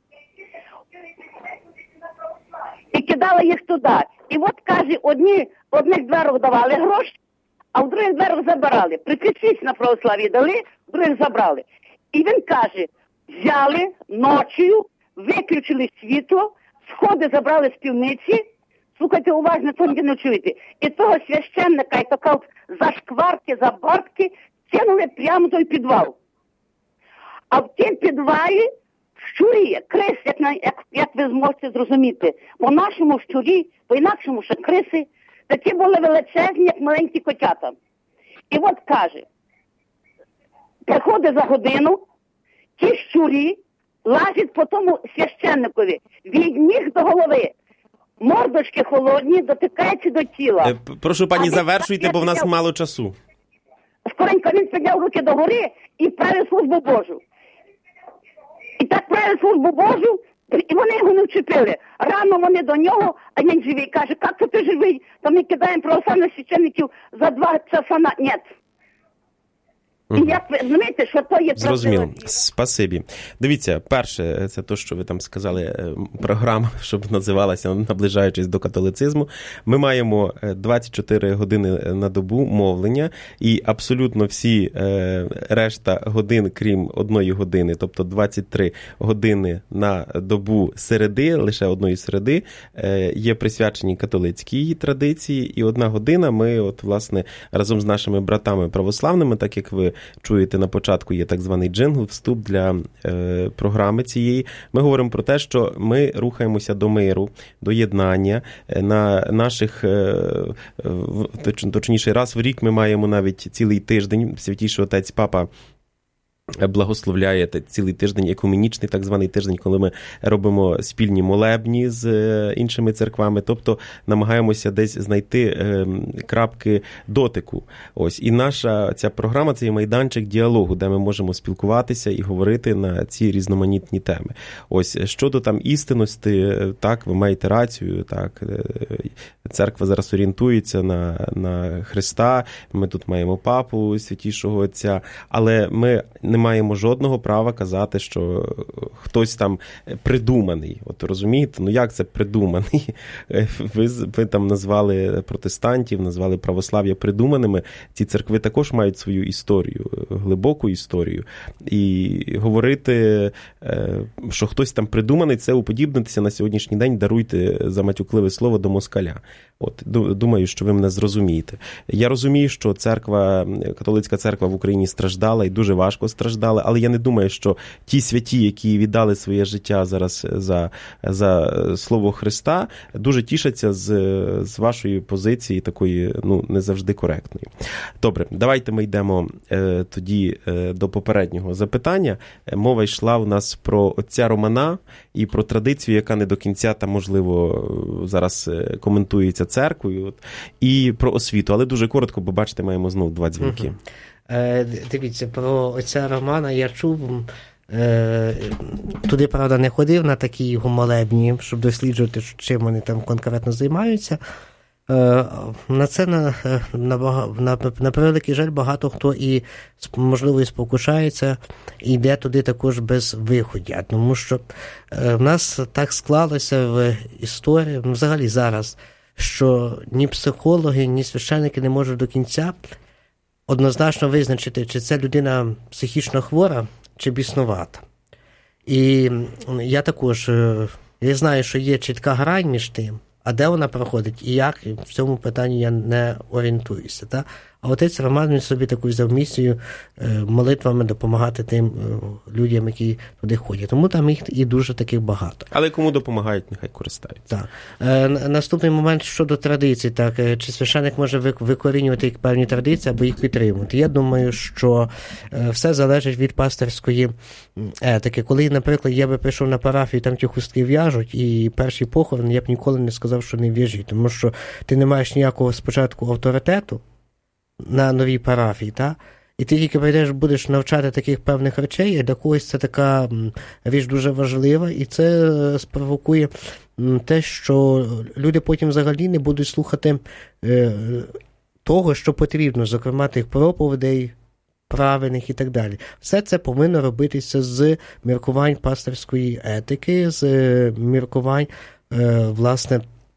І кидали їх туди. І от, каже, одні, одних дверок давали гроші, а в других дверок забирали. Приписуйтесь на православ'я дали, в других забрали. І він каже, взяли ночою, виключили світло, сходи забрали з півниці, слухайте уважно, то не чуєте, і того священника, і така за шкварки, за бартки, кинули прямо в той підвал. А в тім підвалі щурі, крис, як, як, як ви зможете зрозуміти. Бо в нашому щурі, по-інакшому ще криси, такі були величезні, як маленькі котята. І от каже, приходить за годину, ті щурі лазять по тому священникові від ніг до голови. Мордочки холодні, дотикаються до тіла. Прошу, пані, а завершуйте, бо в нас мало часу. Скоренько він підняв руки догори і правив службу Божу. І так правив службу Божу, і вони його не вчепили. Рано вони до нього, а він живий. Каже, як це ти живий? То ми кидаємо православних священників за два часа на... Нет. І як ви знаєте, що то є... Зрозуміло. Спасибі. Дивіться, перше, це те, що ви там сказали, програма, щоб називалася «Наближаючись до католицизму». Ми маємо двадцять чотири години на добу мовлення, і абсолютно всі решта годин, крім одної години, тобто двадцять три години на добу середи, лише одної середи, є присвячені католицькій традиції, і одна година ми, от, власне, разом з нашими братами православними, так як ви чуєте, на початку є так званий джингл, вступ для е, програми цієї. Ми говоримо про те, що ми рухаємося до миру, до єднання. На наших, е, точ, точніше, раз в рік ми маємо навіть цілий тиждень. Святійший Отець Папа благословляє цілий тиждень, екуменічний так званий тиждень, коли ми робимо спільні молебні з іншими церквами, тобто намагаємося десь знайти крапки дотику. Ось. І наша ця програма – це є майданчик діалогу, де ми можемо спілкуватися і говорити на ці різноманітні теми. Ось. Щодо там істинності, так, ви маєте рацію, так, церква зараз орієнтується на, на Христа, ми тут маємо папу, святішого отця, але ми не маємо жодного права казати, що хтось там придуманий. От розумієте? Ну як це придуманий? Ви, ви там назвали протестантів, назвали православ'я придуманими. Ці церкви також мають свою історію, глибоку історію. І говорити, що хтось там придуманий, це уподібнитися на сьогоднішній день, даруйте за матюкливе слово, до москаля. От, думаю, що ви мене зрозумієте. Я розумію, що церква, католицька церква в Україні страждала і дуже важко страждала, але я не думаю, що ті святі, які віддали своє життя зараз за, за слово Христа, дуже тішаться з, з вашої позиції такої, ну, не завжди коректної. Добре, давайте ми йдемо е, тоді е, до попереднього запитання. Мова йшла у нас про отця Романа і про традицію, яка не до кінця, там, можливо, зараз коментується церквою, от, і про освіту. Але дуже коротко, бо, бачите, маємо знову два дзвінки. Угу. Е, дивіться, про отця Романа я чув, е, туди, правда, не ходив на такі його молебні, щоб досліджувати, чим вони там конкретно займаються. Е, на це, на, на, на, на превеликий жаль, багато хто і, можливо, і спокушається, і йде туди також без виходя. Тому що е, в нас так склалося в історії, ну, взагалі зараз, що ні психологи, ні священники не можуть до кінця однозначно визначити, чи це людина психічно хвора, чи біснувата. І я також, я знаю, що є чітка грань між тим, а де вона проходить і як, в цьому питанні я не орієнтуюся. Та? А отець Роман, він собі таку взяв місію молитвами допомагати тим людям, які туди ходять. Тому там їх і дуже таких багато. Але кому допомагають, нехай користаються. Так. Наступний момент щодо традицій. Так, чи священик може викорінювати певні традиції або їх підтримувати? Я думаю, що все залежить від пастирської етики. Коли, наприклад, я би прийшов на парафію, там ті хустки в'яжуть, і перший похорон, я б ніколи не сказав, що не в'яжіть. Тому що ти не маєш ніякого спочатку авторитету на новій парафії, та? І ти тільки прийдеш, будеш навчати таких певних речей, і для когось це така річ дуже важлива, і це спровокує те, що люди потім взагалі не будуть слухати того, що потрібно, зокрема тих проповідей правильних і так далі. Все це повинно робитися з міркувань пастирської етики, з міркувань, власне,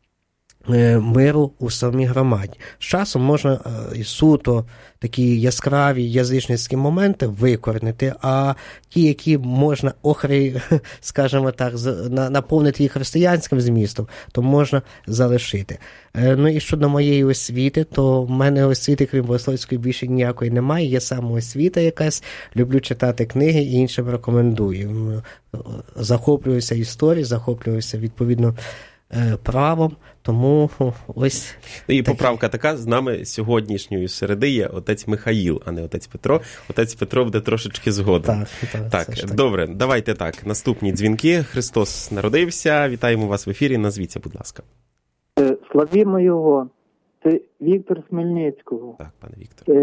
миру у самій громаді. З часом можна і суто такі яскраві язичницькі моменти викорінити, а ті, які можна охрі, скажімо так, наповнити їх християнським змістом, то можна залишити. Ну і щодо моєї освіти, то в мене освіти, крім богословської, більше ніякої немає. Є самоосвіта якась, люблю читати книги і іншим рекомендую. Захоплююся історією, захоплююся відповідно правом, тому ось... І поправка така, з нами сьогоднішньої середи є отець Михаїл, а не отець Петро. Отець Петро буде трошечки згодом. Так, так, так добре, давайте так, наступні дзвінки. Христос народився, вітаємо вас в ефірі, назвіться, будь ласка. Славімо його, це Віктор з Хмельницького. Так, пане Віктор.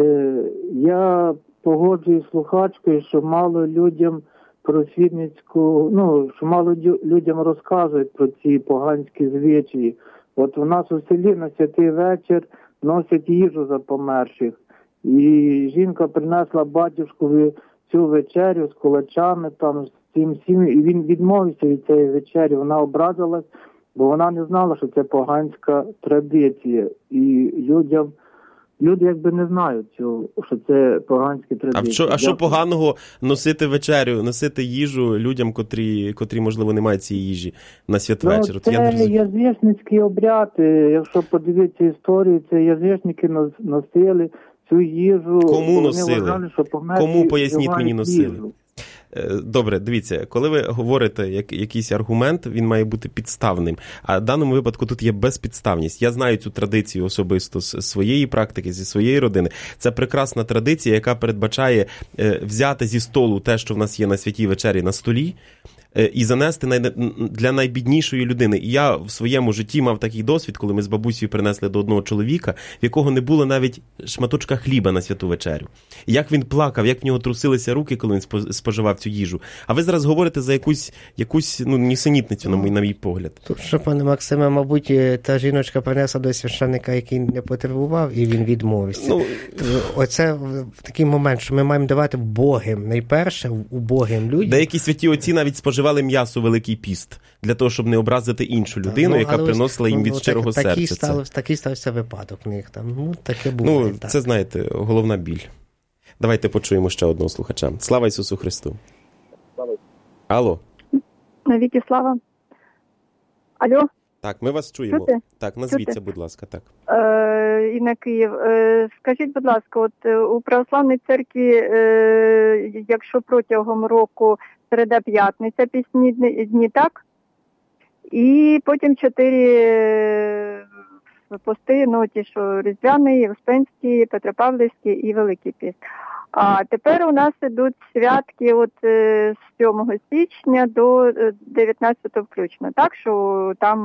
Я погоджуюсь з слухачкою, що мало людям просвітницьку, ну, що мало людям розказують про ці поганські звичаї. От у нас у селі на святий вечір носять їжу за померших. І жінка принесла батюшкові цю вечерю з кулачами, там, з цим всім, і він відмовився від цієї вечері. Вона образилась, бо вона не знала, що це поганська традиція. І людям Люди якби не знають цього, що це поганські традиції. А що, а що поганого носити вечерю, носити їжу людям, котрі, котрі можливо, не мають цієї їжі на святвечір? Ну, це язичницький обряд. Якщо подивитися історію, це язичники носили цю їжу. Кому носили? Вважали, що Кому, поясніть мені, носили? Їжу. Добре, дивіться, коли ви говорите як, якийсь аргумент, він має бути підставним. А в даному випадку тут є безпідставність. Я знаю цю традицію особисто з своєї практики, зі своєї родини. Це прекрасна традиція, яка передбачає взяти зі столу те, що в нас є на святій вечері на столі, і занести для найбіднішої людини. І я в своєму житті мав такий досвід, коли ми з бабусею принесли до одного чоловіка, в якого не було навіть шматочка хліба на святу вечерю. І як він плакав, як в нього трусилися руки, коли він споживав цю їжу. А ви зараз говорите за якусь, якусь ну, нісенітницю, на мій, на мій погляд. Тут що, пане Максиме, мабуть, та жіночка принесла до священника, який не потребував, і він відмовився. Ну, оце такий момент, що ми маємо давати Богим, найперше, убогим людям. Деякі святі отці навіть споживали вживали м'ясо Великий піст, для того, щоб не образити іншу людину, ну, яка приносила їм від ну, щирого так, серця. Став, такий стався випадок в них там. Ну, таке було. Ну, так. Це, знаєте, головна біль. Давайте почуємо ще одного слухача. Слава Ісусу Христу. Слава. Алло. Навіки слава. Алло. Так, ми вас чуємо. Чути? Так, назвіться, будь ласка, так. Е, Інна Київ. Е, скажіть, будь ласка, от у православній церкві, е, якщо протягом року середа, п'ятниця, пісні дні, так? І потім чотири пости, ну, ті, що Різдвяний, Успенський, Петропавлівський і Великий піст. А тепер у нас ідуть святки от з сьомого січня до дев'ятнадцятого включно. Так, що там,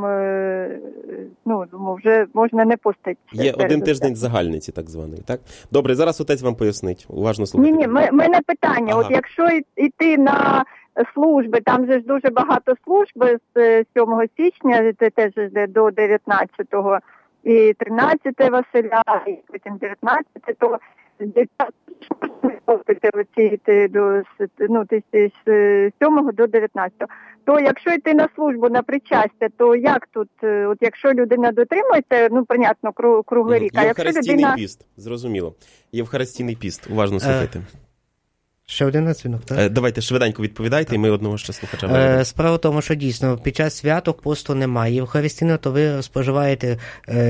ну, вже можна не постити. Є один тиждень загальниці, так званий, так? Добре, зараз отець вам пояснить. Уважно слухайте. Ні, ні, в мене питання. Ага. От якщо йти на служби, там же ж дуже багато служб з сьомого січня, це теж до дев'ятнадцятого, і тринадцяте Василя, і потім дев'ятнадцяте, то до, ну, з сьомого до дев'ятнадцятого. То якщо йти на службу, на причастя, то як тут, от якщо людина дотримується, ну, понятно, круглий рік, а якщо людина... Євхаристійний піст, зрозуміло. Євхаристійний піст, уважно слухайте. Ще один дзвінок, так? Давайте швиденько відповідайте, і ми одного ще слухача виведемо. Справа в тому, що дійсно під час святок посту немає. Євхаристійного, то ви споживаєте,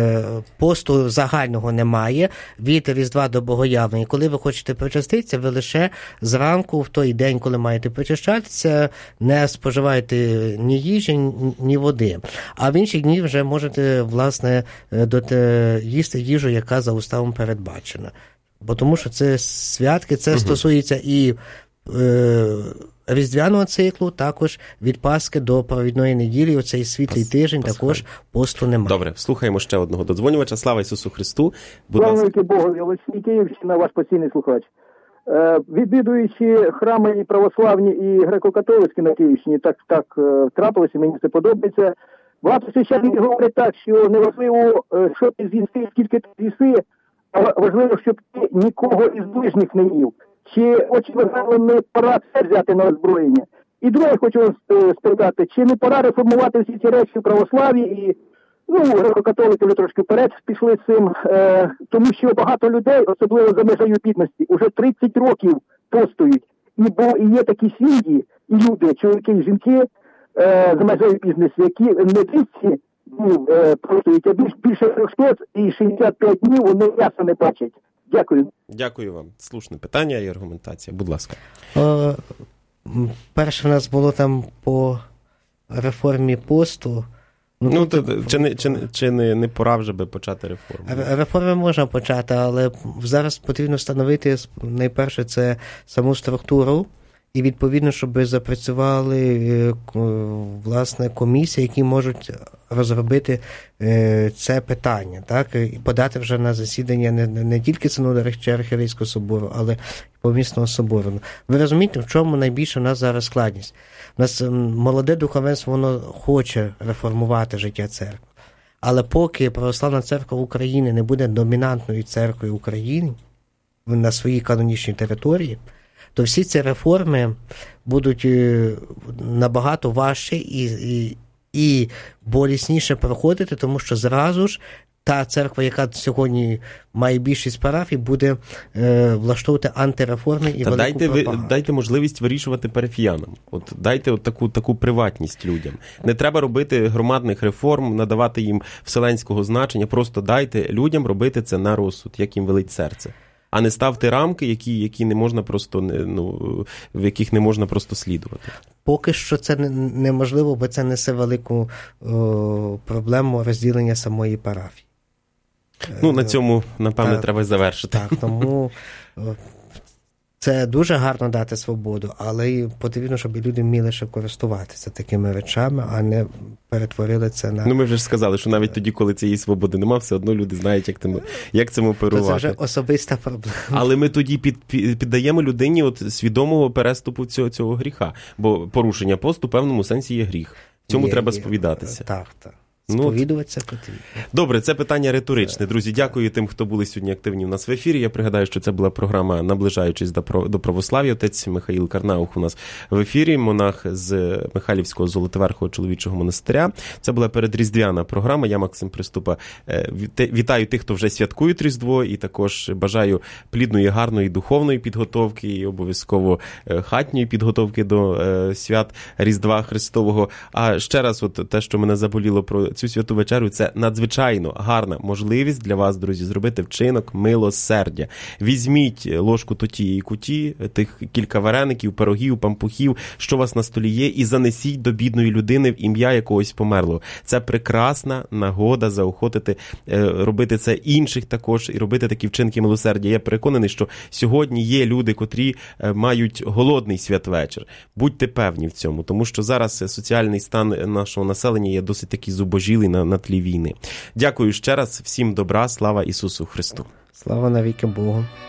посту загального немає від Різдва до Богоявлення. Коли ви хочете причаститися, ви лише зранку, в той день, коли маєте причащатися, не споживаєте ні їжі, ні води. А в інші дні вже можете, власне, їсти їжу, яка за уставом передбачена. Бо тому що це святки, це угу. стосується і е, різдвяного циклу, також від Пасхи до провідної неділі, оцей світлий Пас, тиждень, Пасхаль. Також посту немає. Добре, слухаємо ще одного додзвонювача. Слава Ісусу Христу. Будь Слава ласка. Богові, Олексій Київщина, ваш постійний слухач. Е, відвідуючи храми і православні, і греко-католицькі на Київщині, так, так е, трапилося, мені це подобається. Багато священників говорять так, що неважливо, що ти з'їси, скільки ти з'їси, важливо, щоб ти нікого із ближніх не їв. Чи, очевидно, не пора це взяти на озброєння? І друге, хочу вас спитати, чи не пора реформувати всі ці речі в православі і, ну, греко-католики вже трошки вперед пішли з цим, е, тому що багато людей, особливо за межею бідності, уже тридцять років постують. І, бо і є такі сім'ї, і люди, чоловіки і жінки, е, за межею бізнесу, які не двісті днів е, постують, а більш, більше трьохсот і шістдесят п'ять днів вони м'ясо не бачать. Дякую. Дякую вам. Слушне питання і аргументація. Будь ласка. О, перше в нас було там по реформі посту. Ну, ну то, чи, не, чи, чи не, не пора вже би почати реформу? Реформи можна почати, але зараз потрібно встановити, найперше, це саму структуру. І, відповідно, щоб запрацювали, власне, комісії, які можуть розробити це питання, так, і подати вже на засідання не, не тільки Синоду Архієрейського собору, але й помісного собору. Ви розумієте, в чому найбільше у нас зараз складність? У нас молоде духовенство, воно хоче реформувати життя церкви. Але поки Православна церква України не буде домінантною церквою України на своїй канонічній території, то всі ці реформи будуть набагато важче і, і, і болісніше проходити, тому що зразу ж та церква, яка сьогодні має більшість парафій, буде е, влаштовувати антиреформи і Та велику дайте, пропаганду. Ви, дайте можливість вирішувати парафіянам. От дайте от таку, таку приватність людям. Не треба робити громадних реформ, надавати їм вселенського значення, просто дайте людям робити це на розсуд, як їм велить серце. А не ставте рамки, які, які не можна просто, ну, в яких не можна просто слідувати. Поки що це неможливо, бо це несе велику о, проблему розділення самої парафії. Ну, на цьому, напевне, так, треба завершити. Так, тому це дуже гарно дати свободу, але потрібно, щоб люди вміли ще користуватися такими речами, а не перетворили це на... Ну, ми вже ж сказали, що навіть тоді, коли цієї свободи нема, все одно люди знають, як цим, як цим оперувати. Це вже особиста проблема. Але ми тоді під, під, піддаємо людині от свідомого переступу цього, цього гріха, бо порушення посту в певному сенсі є гріх. В цьому є, треба є. сповідатися. Так, так. Сповідуватися потрібно. Добре, це питання риторичне. Друзі, дякую тим, хто були сьогодні активні у нас в ефірі. Я пригадаю, що це була програма «Наближаючись до православ'я». Отець Михаїл Карнаух у нас в ефірі, монах з Михайлівського Золотоверхого чоловічого монастиря. Це була передріздвяна програма. Я, Максим Приступа, вітаю тих, хто вже святкують Різдво, і також бажаю плідної, гарної духовної підготовки і обов'язково хатньої підготовки до свят Різдва Христового. А ще раз, от те, що мене заболіло про цю святу вечерю, це надзвичайно гарна можливість для вас, друзі, зробити вчинок милосердя. Візьміть ложку тоті і куті, тих кілька вареників, пирогів, пампухів, що у вас на столі є, і занесіть до бідної людини в ім'я якогось померлого. Це прекрасна нагода заохотити, робити це інших також, і робити такі вчинки милосердя. Я переконаний, що сьогодні є люди, котрі мають голодний святвечір. Будьте певні в цьому, тому що зараз соціальний стан нашого населення є досить такий зубожілий на, на тлі війни. Дякую ще раз, всім добра, слава Ісусу Христу. Слава навіки Богу.